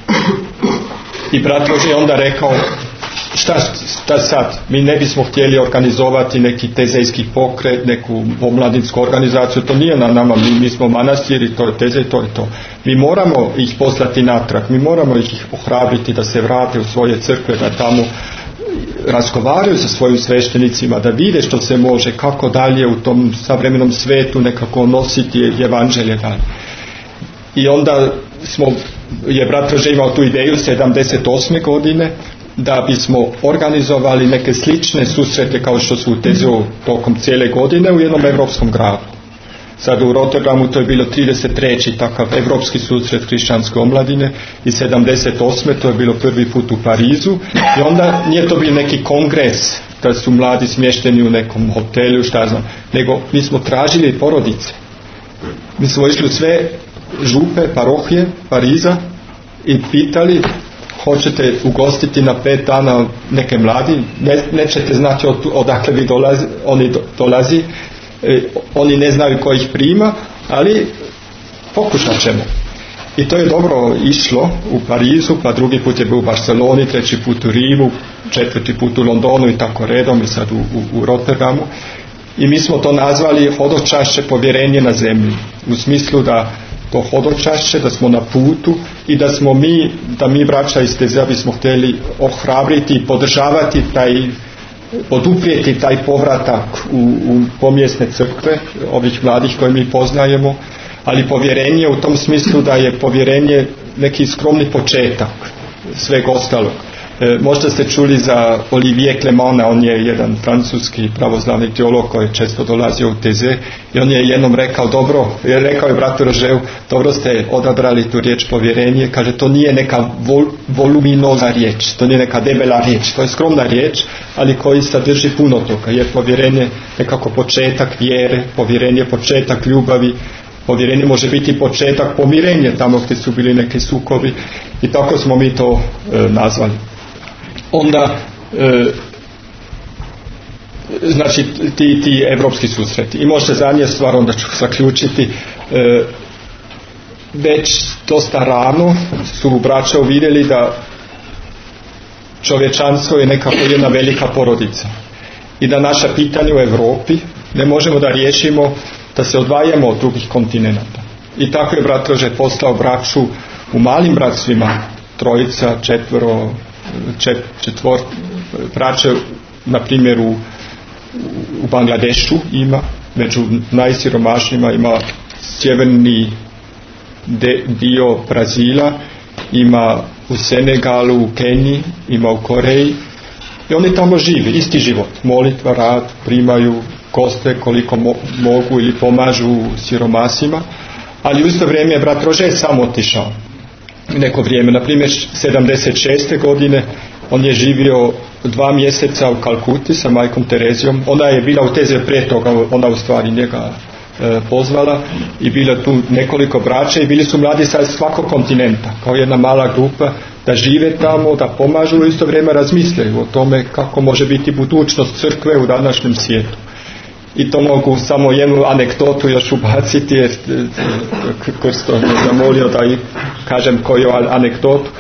I brat Rože je onda rekao, šta, šta sad, mi ne bismo htjeli organizovati neki tezejski pokret, neku omladinsku organizaciju, to nije na nama, mi, mi smo manastiri, to je teze, to je to. Mi moramo ih poslati natrag, mi moramo ih ohrabriti da se vrate u svoje crkve, da tamo razgovaraju sa svojim sveštenicima, da vide što se može, kako dalje u tom savremenom svetu nekako nositi evanđelje dalje. I onda smo, je brat Rože imao tu ideju sedamdeset osme godine da bismo organizovali neke slične susrete kao što su u T Z U tokom cijele godine u jednom evropskom gradu. Sad u Rotterdamu to je bilo trideset treći takav evropski susret hrišćanske omladine, i sedamdeset osme to je bilo prvi put u Parizu, i onda nije to bio neki kongres da su mladi smješteni u nekom hotelu, šta znam, nego mi smo tražili porodice. Mi smo išli u sve župe, parohije Pariza i pitali, hoćete ugostiti na pet dana neke mladi, ne, nećete znati od, odakle vi dolazi, oni do, dolazi, e, oni ne znaju ko ih prima, ali pokušat ćemo. I to je dobro išlo u Parizu, pa drugi put je bio u Barceloni, treći put u Rimu, četvrti put u Londonu i tako redom, i sad u, u, u Rotterdamu. I mi smo to nazvali hodočašće povjerenje na zemlji, u smislu da to hodočašće, da smo na putu i da smo mi, da mi braća iz T Z A bismo htjeli ohrabriti i podržavati taj, poduprijeti taj povratak u, u pomjesne crkve ovih mladih koje mi poznajemo, ali povjerenje u tom smislu da je povjerenje neki skromni početak sveg ostalog. E, možda ste čuli za Olivier Clemona, on je jedan francuski pravoslavni teolog koji je često dolazio u T Z, i on je jednom rekao, dobro, je rekao je bratu Rožeu, dobro ste odabrali tu riječ povjerenje, kaže, to nije neka vol, voluminoza riječ, to nije neka debela riječ, to je skromna riječ, ali koji sadrži puno toga, jer povjerenje nekako početak vjere, povjerenje početak ljubavi, povjerenje može biti početak pomirenja tamo gdje su bili neki sukobi, i tako smo mi to e, nazvali. Onda e, znači ti, ti evropski susreti. I možda zadnja stvar, onda ću zaključiti, e, već dosta rano su braća uvidjeli da čovječanstvo je nekako jedna velika porodica i da naša pitanja u Europi ne možemo da riješimo da se odvajamo od drugih kontinenta. I tako je brat Rože poslao braću u malim bratstvima trojica, četvoro, čet, četvor, braće, na primjer u, u Bangladešu ima, među najsiromašnijima ima sjeverni de, dio Brazila, ima u Senegalu, u Keniji, ima u Koreji i oni tamo žive, isti život, molitva, rad, primaju koste koliko mo, mogu ili pomažu siromasima, ali u isto vrijeme je brat Rože sam otišao neko vrijeme, na primjer sedamdeset šeste godine on je živio dva mjeseca u Kalkuti sa majkom Terezijom, ona je bila u Teze prije toga, ona u stvari njega e, pozvala i bilo tu nekoliko braća i bili su mladi sa svakog kontinenta, kao jedna mala grupa, da žive tamo, da pomažu i u isto vrijeme razmisle o tome kako može biti budućnost crkve u današnjem svijetu. I to mogu samo jednu anegdotu još ubaciti, jer Krsto me zamolio da i kažem koju anegdotu.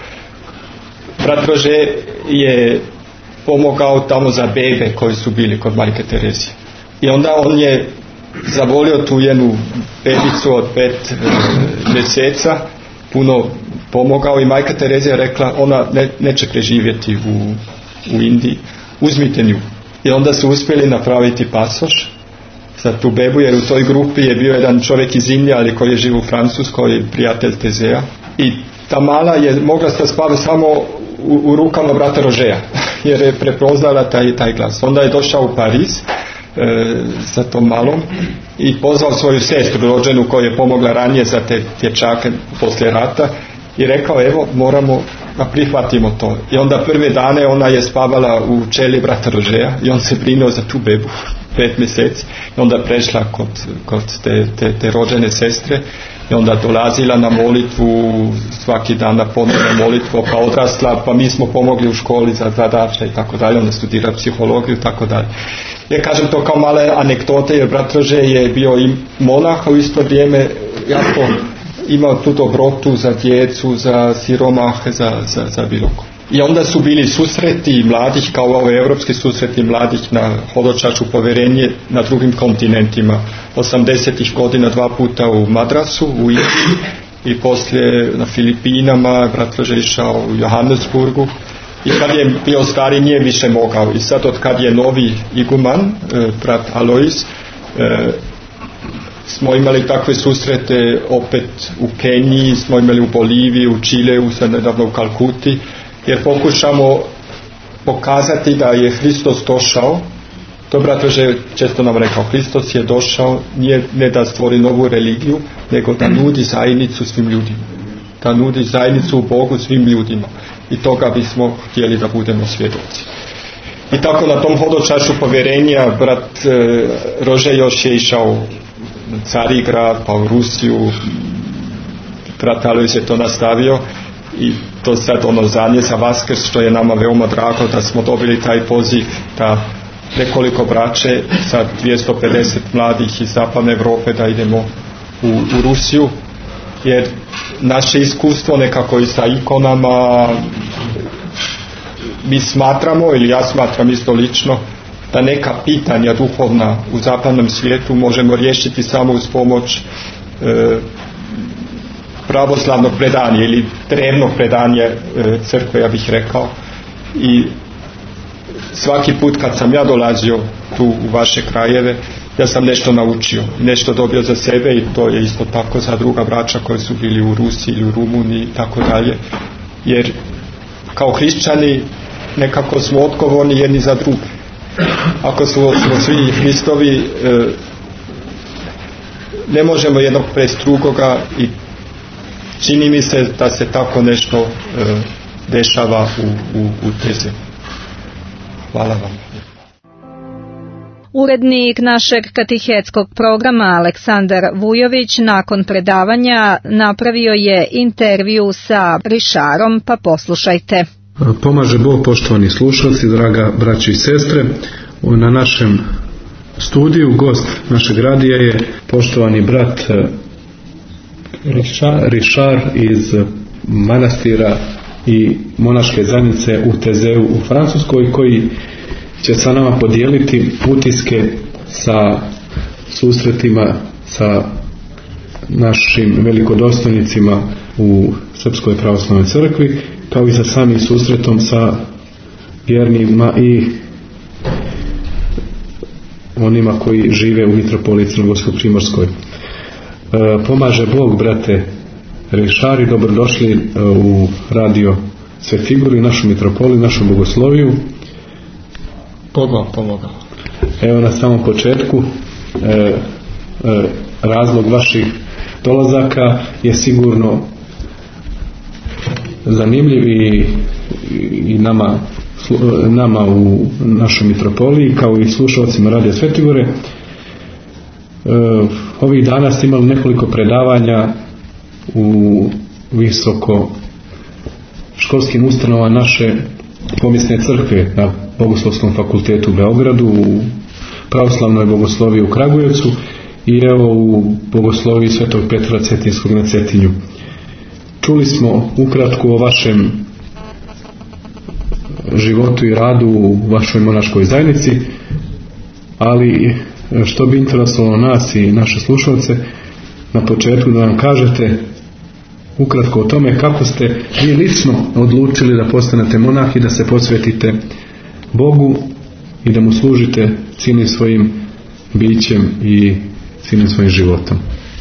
Brat Rože je pomogao tamo za bebe koji su bili kod majke Terezije. I onda on je zavolio tu jednu bebicu od pet e, mjeseca, puno pomogao i majka Terezija rekla ona ne, neće preživjeti u, u Indiji, uzmite nju. I onda su uspjeli napraviti pasoš za tu bebu, jer u toj grupi je bio jedan čovjek iz Indije, ali koji je živ u Francuskoj, prijatelj Tezea. I ta mala je mogla se spavati samo u, u rukama brata Rožeja, jer je prepoznala taj, taj glas. Onda je došao u Pariz e, sa tom malom i pozvao svoju sestru rođenu koja je pomogla ranije za te dječake poslije rata i rekao evo moramo da prihvatimo to. I onda prve dane ona je spavala u čeli brata Rožeja i on se brinuo za tu bebu pet mjeseci i onda prešla kod, kod te, te, te rođene sestre i onda dolazila na molitvu svaki dan na ponovnu molitvu, pa odrasla, pa mi smo pomogli u školi za zadače i tako dalje, onda studira psihologiju i tako dalje. Ja kažem to kao male anegdote, jer brat Rože je bio i monah, a u isto vrijeme jako imao tu dobrotu za djecu, za siromahe, za, za, za bilo ko. I onda su bili susreti mladih, kao ove europski susreti mladih na hodočašću povjerenje na drugim kontinentima. osamdesetih godina dva puta u Madrasu, u Indiji i poslije na Filipinama, brat Rože išao u Johannesburgu. I kad je bio stari nije više mogao. I sad od kad je novi iguman, brat Alois, smo imali takve susrete opet u Keniji, smo imali u Boliviji, u Čileu, sad nedavno u Kalkuti, jer pokušamo pokazati da je Hristos došao. To brat Rože često nam rekao, Hristos je došao nije ne da stvori novu religiju, nego da nudi zajednicu svim ljudima, da nudi zajednicu u Bogu svim ljudima, i toga bismo htjeli da budemo svjedoci. I tako na tom hodočašću povjerenja brat e, Rože još je išao na Carigrad, pa u Rusiju, brat Alois je to nastavio i to sad ono zadnje za Vaskrs, što je nama veoma drago da smo dobili taj poziv da nekoliko braće sa dvjesto pedeset mladih iz zapadne Europe da idemo u, u Rusiju, jer naše iskustvo nekako i sa ikonama, mi smatramo, ili ja smatram isto lično, da neka pitanja duhovna u zapadnom svijetu možemo riješiti samo uz pomoć e, pravoslavnog predanja ili drevnog predanja e, crkve, ja bih rekao. I svaki put kad sam ja dolazio tu u vaše krajeve, ja sam nešto naučio, nešto dobio za sebe, i to je isto tako za druga braća koji su bili u Rusiji ili u Rumuniji i tako dalje, jer kao hrišćani nekako smo odgovorni jedni za druge. Ako smo, smo svi Hristovi, e, ne možemo jednog prest drugoga, i čini mi se da se tako nešto e, dešava u, u, u Teze. Hvala vam.
Urednik našeg katehetskog programa Aleksandar Vujović nakon predavanja napravio je intervju sa Rišarom, pa poslušajte.
Pomaže Bog, poštovani slušalci, draga braćo i sestre. Na našem studiju gost našeg radija je poštovani brat Rišar, Rišar iz manastira i monaške zajednice u Tezeu u Francuskoj, koji će sa nama podijeliti utiske sa susretima sa našim velikodostojnicima u Srpskoj pravoslavnoj crkvi, kao i sa samim susretom sa vjernima i onima koji žive u mitropoliji Crnogorsko-Primorskoj. E, pomaže Bog, brate Rišari, dobrodošli e, u radio Svet Figuri, našu mitropoliju, našu bogosloviju.
Bog vam pomogao.
Evo na samom početku e, e, razlog vaših dolazaka je sigurno zanimljiv i, i nama nama u našoj mitropoliji, kao i slušalcima radija Svetigore. E, ovih dana ste imali nekoliko predavanja u visoko školskim ustanovama naše pomisne crkve, na Bogoslovskom fakultetu u Beogradu, u pravoslavnoj bogosloviji u Kragujevcu i evo u bogosloviji Svetog Petra Cetinskog na Cetinju. Čuli smo ukratko o vašem životu i radu u vašoj monaškoj zajednici, ali što bi interesovalo nas i naše slušalce, na početku da nam kažete ukratko o tome kako ste vi lično odlučili da postanete monah i da se posvetite Bogu i da mu služite cijelim svojim bićem i cijelim svojim životom.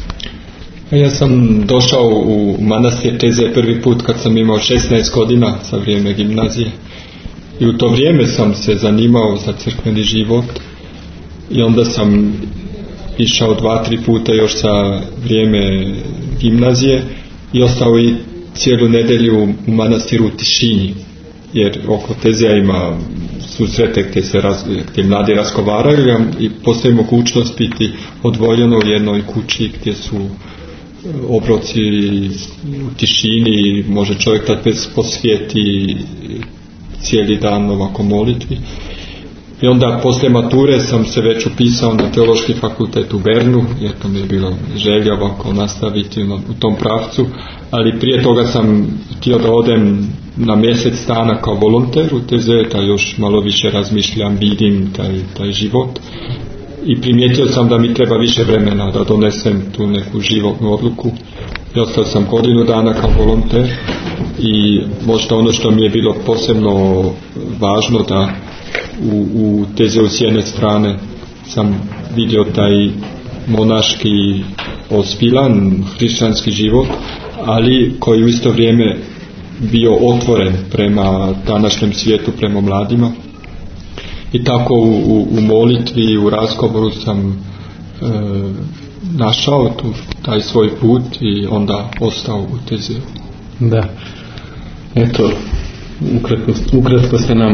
Ja sam došao u manastir Teze prvi put kad sam imao šesnaest godina za vrijeme gimnazije. I u to vrijeme sam se zanimao za crkveni život i onda sam išao dva, tri puta još za vrijeme gimnazije i ostao i cijelu nedjelju u manastiru u tišini, jer oko Tezija ima susrete gdje se raz, gdje mladi razgovaraju i postoji mogućnost biti odvojeno u jednoj kući gdje su obroci u tišini, može čovjek tad posvijeti cijeli dan ovako molitvi. I onda poslije mature sam se već upisao na teološki fakultet u Bernu, jer to mi je bilo želja ovako nastaviti u tom pravcu, ali prije toga sam htio da odem na mjesec dana kao volonter u T Z, da još malo više razmišljam, vidim taj, taj život. I primijetio sam da mi treba više vremena da donesem tu neku životnu odluku. I ostao sam godinu dana kao volonter i možda ono što mi je bilo posebno važno da u, u Tezeu s jedne strane sam vidio taj monaški ozbiljan hrišćanski život, ali koji u isto vrijeme bio otvoren prema današnjem svijetu, prema mladima. I tako u, u, u molitvi i u razgovoru sam e, našao tu, taj svoj put i onda ostao u Tezeu.
Da. Eto, ukratko, ukratko ste nam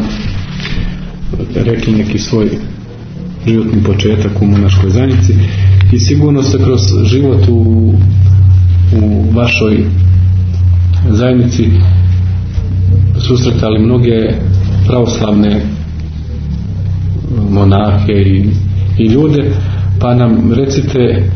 rekli neki svoj životni početak u monaškoj zajednici i sigurno se kroz život u, u vašoj zajednici susretali mnoge pravoslavne monahe i, i ljude, pa nam recite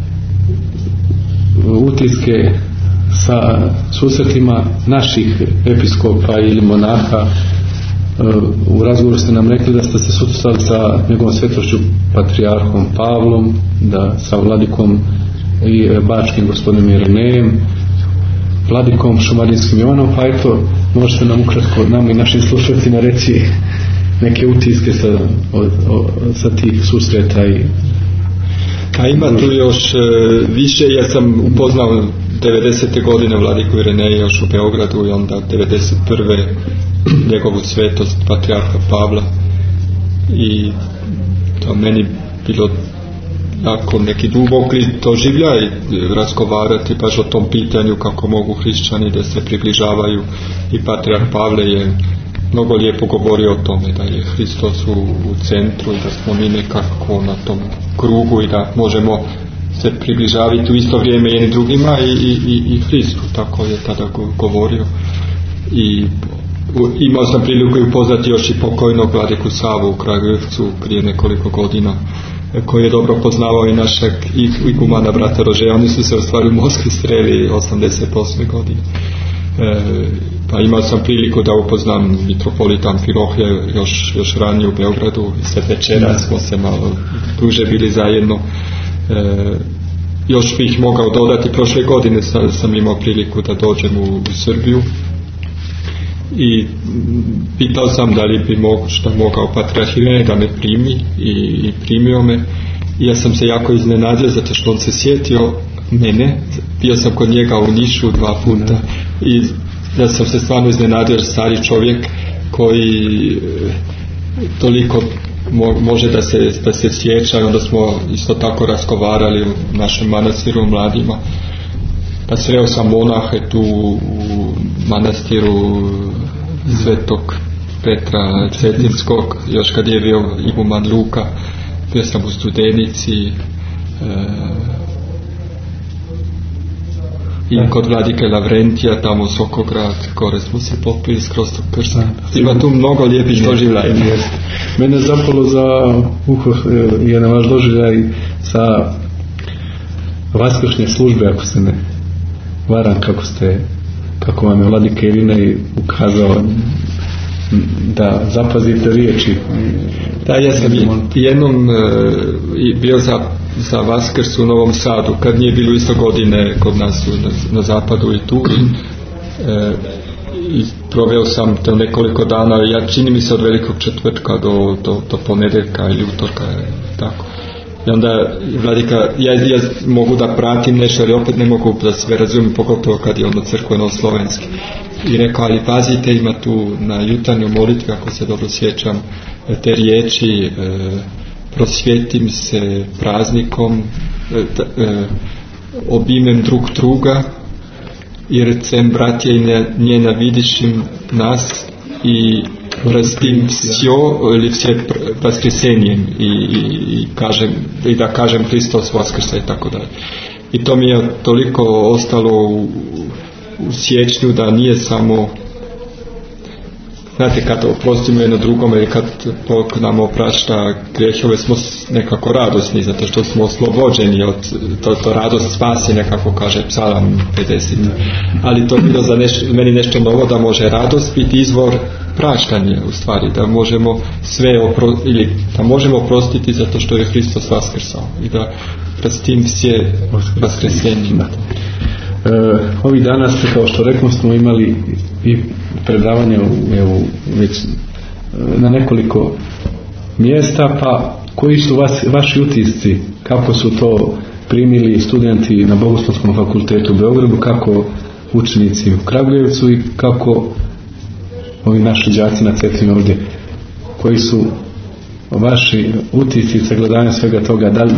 utiske sa susretima naših episkopa ili monaha. U razgovoru ste nam rekli da ste se susretali sa njegovom svetošću patrijarhom Pavlom, da sa vladikom i bačkim gospodinom Irinejem, vladikom šumarinskim Jovanom, pa eto, možete nam ukratko nam i našim slušateljima reći neke utiske sa, o, o, sa tih susreta. I
a ima tu još e, više. Ja sam upoznao devedesete godine vladiku Irineja još u Beogradu i onda devedeset prve njegovu svetost patrijarha Pavla i to meni bilo jako neki duboki doživljaj razgovarati baš o tom pitanju kako mogu hrišćani da se približavaju i patrijarh Pavle je mnogo lijepo govorio o tome da je Hristos u, u centru i da smo mi nekako na tom krugu i da možemo se približavati u isto vrijeme jednim drugima i, i, i, i Hristu, tako je tada govorio. I imao sam priliku upoznati još i pokojnog vladiku Savu u Kragujevcu prije nekoliko godina, koji je dobro poznavao i našeg igumana brata Rožeja. Oni su se u stvari u Moskvi sreli osamdeset osme godine. E, pa imao sam priliku da upoznam mitropolita Amfilohija još, još ranije u Beogradu i sve večera smo se malo duže bili zajedno. E, još bih mogao dodati, prošle godine sam, sam imao priliku da dođem u, u Srbiju i pitao sam da li bi mogo, šta mogao Patrijarh Irinej da me primi i, i primio me. I ja sam se jako iznenadio zato što on se sjetio mene, bio sam kod njega u Nišu dva puta i ja sam se stvarno iznenadio jer stari čovjek koji toliko mo, može da se, da se sjeća. I onda smo isto tako razgovarali u našem manastiru mladima, pa sreo sam monahe tu u manastiru Svetog Petra Cetinskog, još kad je bio iguman Luka, bio sam u Studenici e, i kod vladike Lavrentija tamo u Sokograd, gore smo se popili skroz tog krsta. Ima tu mnogo lijepih doživljaja.
Mene je zapalo za uho jedan vaš doživljaj sa vaskršnje službe, ako se ne varam, kako ste, kako vam je vladika Irinej ukazao da zapazite riječi.
Da, ja sam jednom e, bio za, za Vaskrs u Novom Sadu, kad nije bilo isto godine kod nas na, na zapadu i tu. E, i proveo sam to nekoliko dana, ja čini mi se od velikog četvrtka do, do, do ponedjeljka ili utorka, tako. I onda vladika, ja, ja mogu da pratim nešto, ali opet ne mogu da sve razumijem, pogotovo kad je ono crkveno slovenski. I rekao, ali pazite, ima tu na jutarnjoj molitvi, ako se dobro sjećam, te riječi, e, prosvjetim se praznikom, e, e, obimem drug druga, jer cem bratje i njena vidišim nas i rastim vsjo ili vse vaskrsenjem i, i, i, kažem, i da kažem Hristos vaskrsa i tako dalje. I to mi je toliko ostalo u, u sjećnju da nije samo, znate, kad oprostimo jedno drugome ili kad Bog nam oprašta grijehove, smo nekako radosni zato što smo oslobođeni od to, to radost spasenja, kako kaže Psalam pedeset. Ali to je bilo za neš, meni nešto novo, da može radost biti izvor praštanja, u stvari, da možemo sve opro, ili da možemo oprostiti zato što je Hristos vaskrsao i da s tim sve vaskrsenjima.
E, ovih dana ste, kao što rekao, smo imali i predavanja u, evo, već na nekoliko mjesta, pa koji su vas, vaši utisci, kako su to primili studenti na Bogoslovskom fakultetu u Beogradu, kako učenici u Kragujevcu i kako ovi naši đaci na Cetini ovdje, koji su vaši utisci i sagledanja svega toga, da li?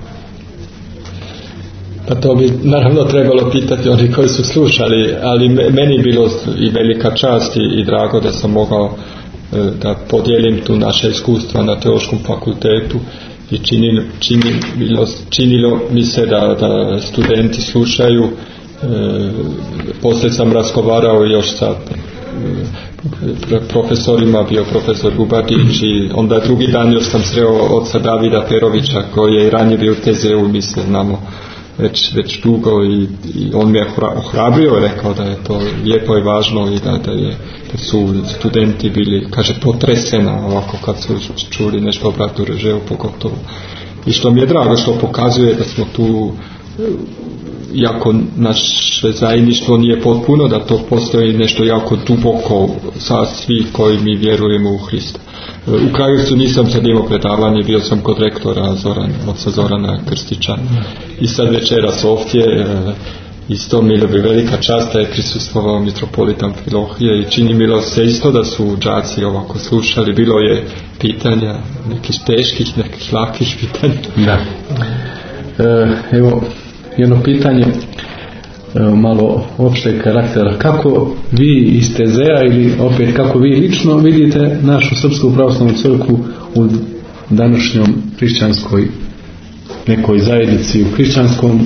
Pa to bi naravno trebalo pitati oni koji su slušali, ali meni je bilo i velika čast i, i drago da sam mogao da podijelim tu naše iskustva na Teološkom fakultetu i činilo, činilo, činilo mi se da, da studenti slušaju. E, poslije sam razgovarao još sa profesorima, bio profesor Gubadić i onda drugi dan još sam sreo oca Davida Perovića koji je i ranije bio u T Z U, mi se znamo već, već dugo i, i on mi je ohrabrio, rekao da je to lijepo i važno i da, da, je, da su studenti bili, kaže, potresena ovako kad su čuli nešto o bratu Režeu pogotovo. I što mi je drago, što pokazuje da smo tu, jako naše zajedništvo nije potpuno, da to postoji nešto jako duboko sa svih koji mi vjerujemo u Hrista. U Kragujevcu nisam sad imao predavanje, bio sam kod rektora Zoran, oca Zorana Krstića i sad večeras ovdje isto mi je velika čast da je prisustvovao mitropolitan Filohije i čini mi se isto da su đaci ovako slušali, bilo je pitanja, nekih teških, nekih lakih pitanja.
Da. E, evo jedno pitanje malo opšteg karaktera. Kako vi iz T Z A ili opet kako vi lično vidite našu Srpsku pravoslavnu crkvu u današnjom hrišćanskoj nekoj zajednici, u hrišćanskom,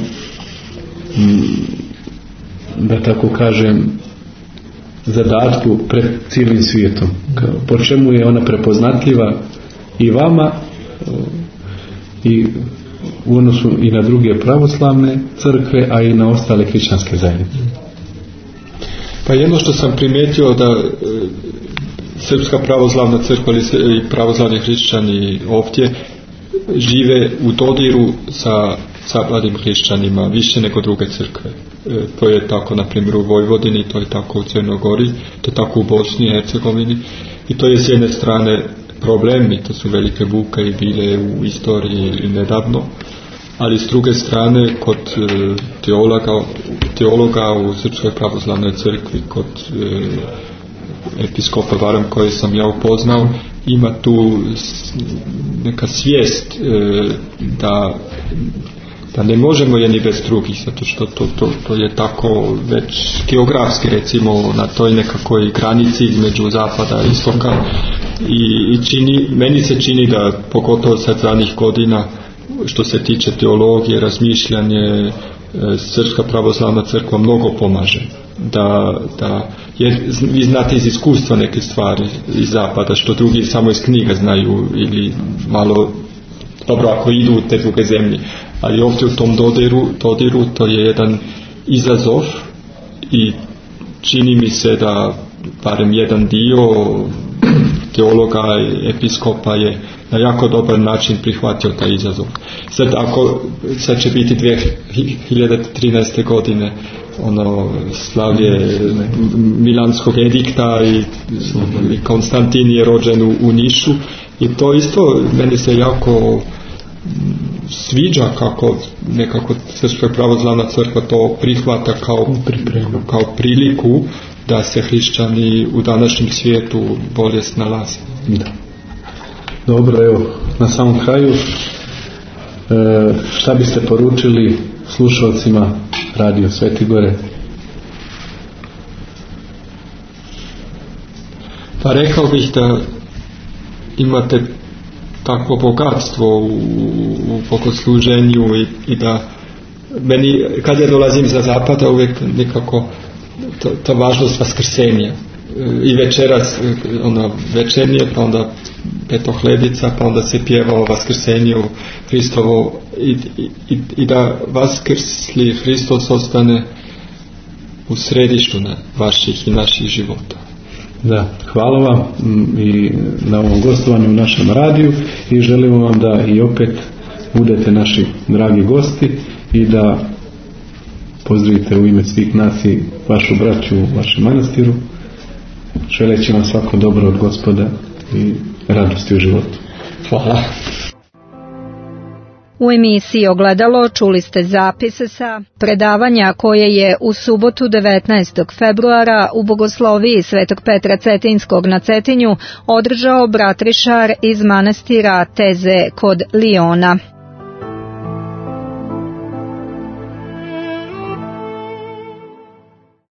da tako kažem, zadatku pred cijelim svijetom? Po čemu je ona prepoznatljiva i vama i u odnosu i na druge pravoslavne crkve, a i na ostale hrišćanske zajednice?
Pa jedno što sam primijetio da e, Srpska pravoslavna crkva i pravoslavni hrišćani ovdje žive u dodiru sa zapadnim hrišćanima više nego druge crkve. E, to je tako na primjer u Vojvodini, to je tako u Crnoj Gori, to je tako u Bosni i Hercegovini i to je s jedne strane problemi, to su velike buke i bile u istoriji i nedavno, ali s druge strane kod e, teologa, teologa u Srpskoj pravoslavnoj crkvi, kod e, episkopa barem koje sam ja upoznao, ima tu neka svijest e, da da ne možemo jedni bez drugih, zato što to, to, to je tako već geografski recimo na toj nekakvoj granici između zapada i istoka i, i čini, meni se čini da pogotovo sad zadnjih godina što se tiče teologije, razmišljanje, Srpska pravoslavna crkva mnogo pomaže. Da, da, jer vi znate iz iskustva neke stvari iz zapada, što drugi samo iz knjiga znaju ili malo, dobro ako idu u te druge zemlje. Ali ovdje u tom dodiru, dodiru to je jedan izazov i čini mi se da barem jedan dio teologa i episkopa je na jako dobar način prihvatio taj izazov. Sad, ako, sad će biti dvije hiljade trinaeste godine ono slavlje Milanskog edikta i, i Konstantin je rođen u, u Nišu i to isto meni se jako sviđa kako nekako Srpska pravoslavna crkva to prihvata kao, kao priliku da se hrišćani u današnjem svijetu bolje snalaze.
Da. Dobro, evo, na samom kraju e, šta biste poručili slušalcima Radio Svetigore?
Pa rekao bih da imate takvo bogatstvo u, u bogosluženju i, i da meni, kad ja dolazim za zapada, uvijek nekako ta, ta važnost vaskrsenja i večeras ono večernje, pa onda petohledica, pa onda se pjeva o vaskrsenju Hristovo i, i, i da vaskrsli Hristos ostane u središtu na vaših i naših života.
Da, hvala vam i na ovom gostovanju u našem radiju i želimo vam da i opet budete naši dragi gosti i da pozdravite u ime svih nas i vašu braću u vašem manastiru. Želeći vam svako dobro od Gospoda i radosti u životu.
Hvala.
U emisiji Ogledalo čuli ste zapise sa predavanja koje je u subotu devetnaestog februara u Bogosloviji Svetog Petra Cetinskog na Cetinju održao brat Rišar iz manastira Teze kod Liona.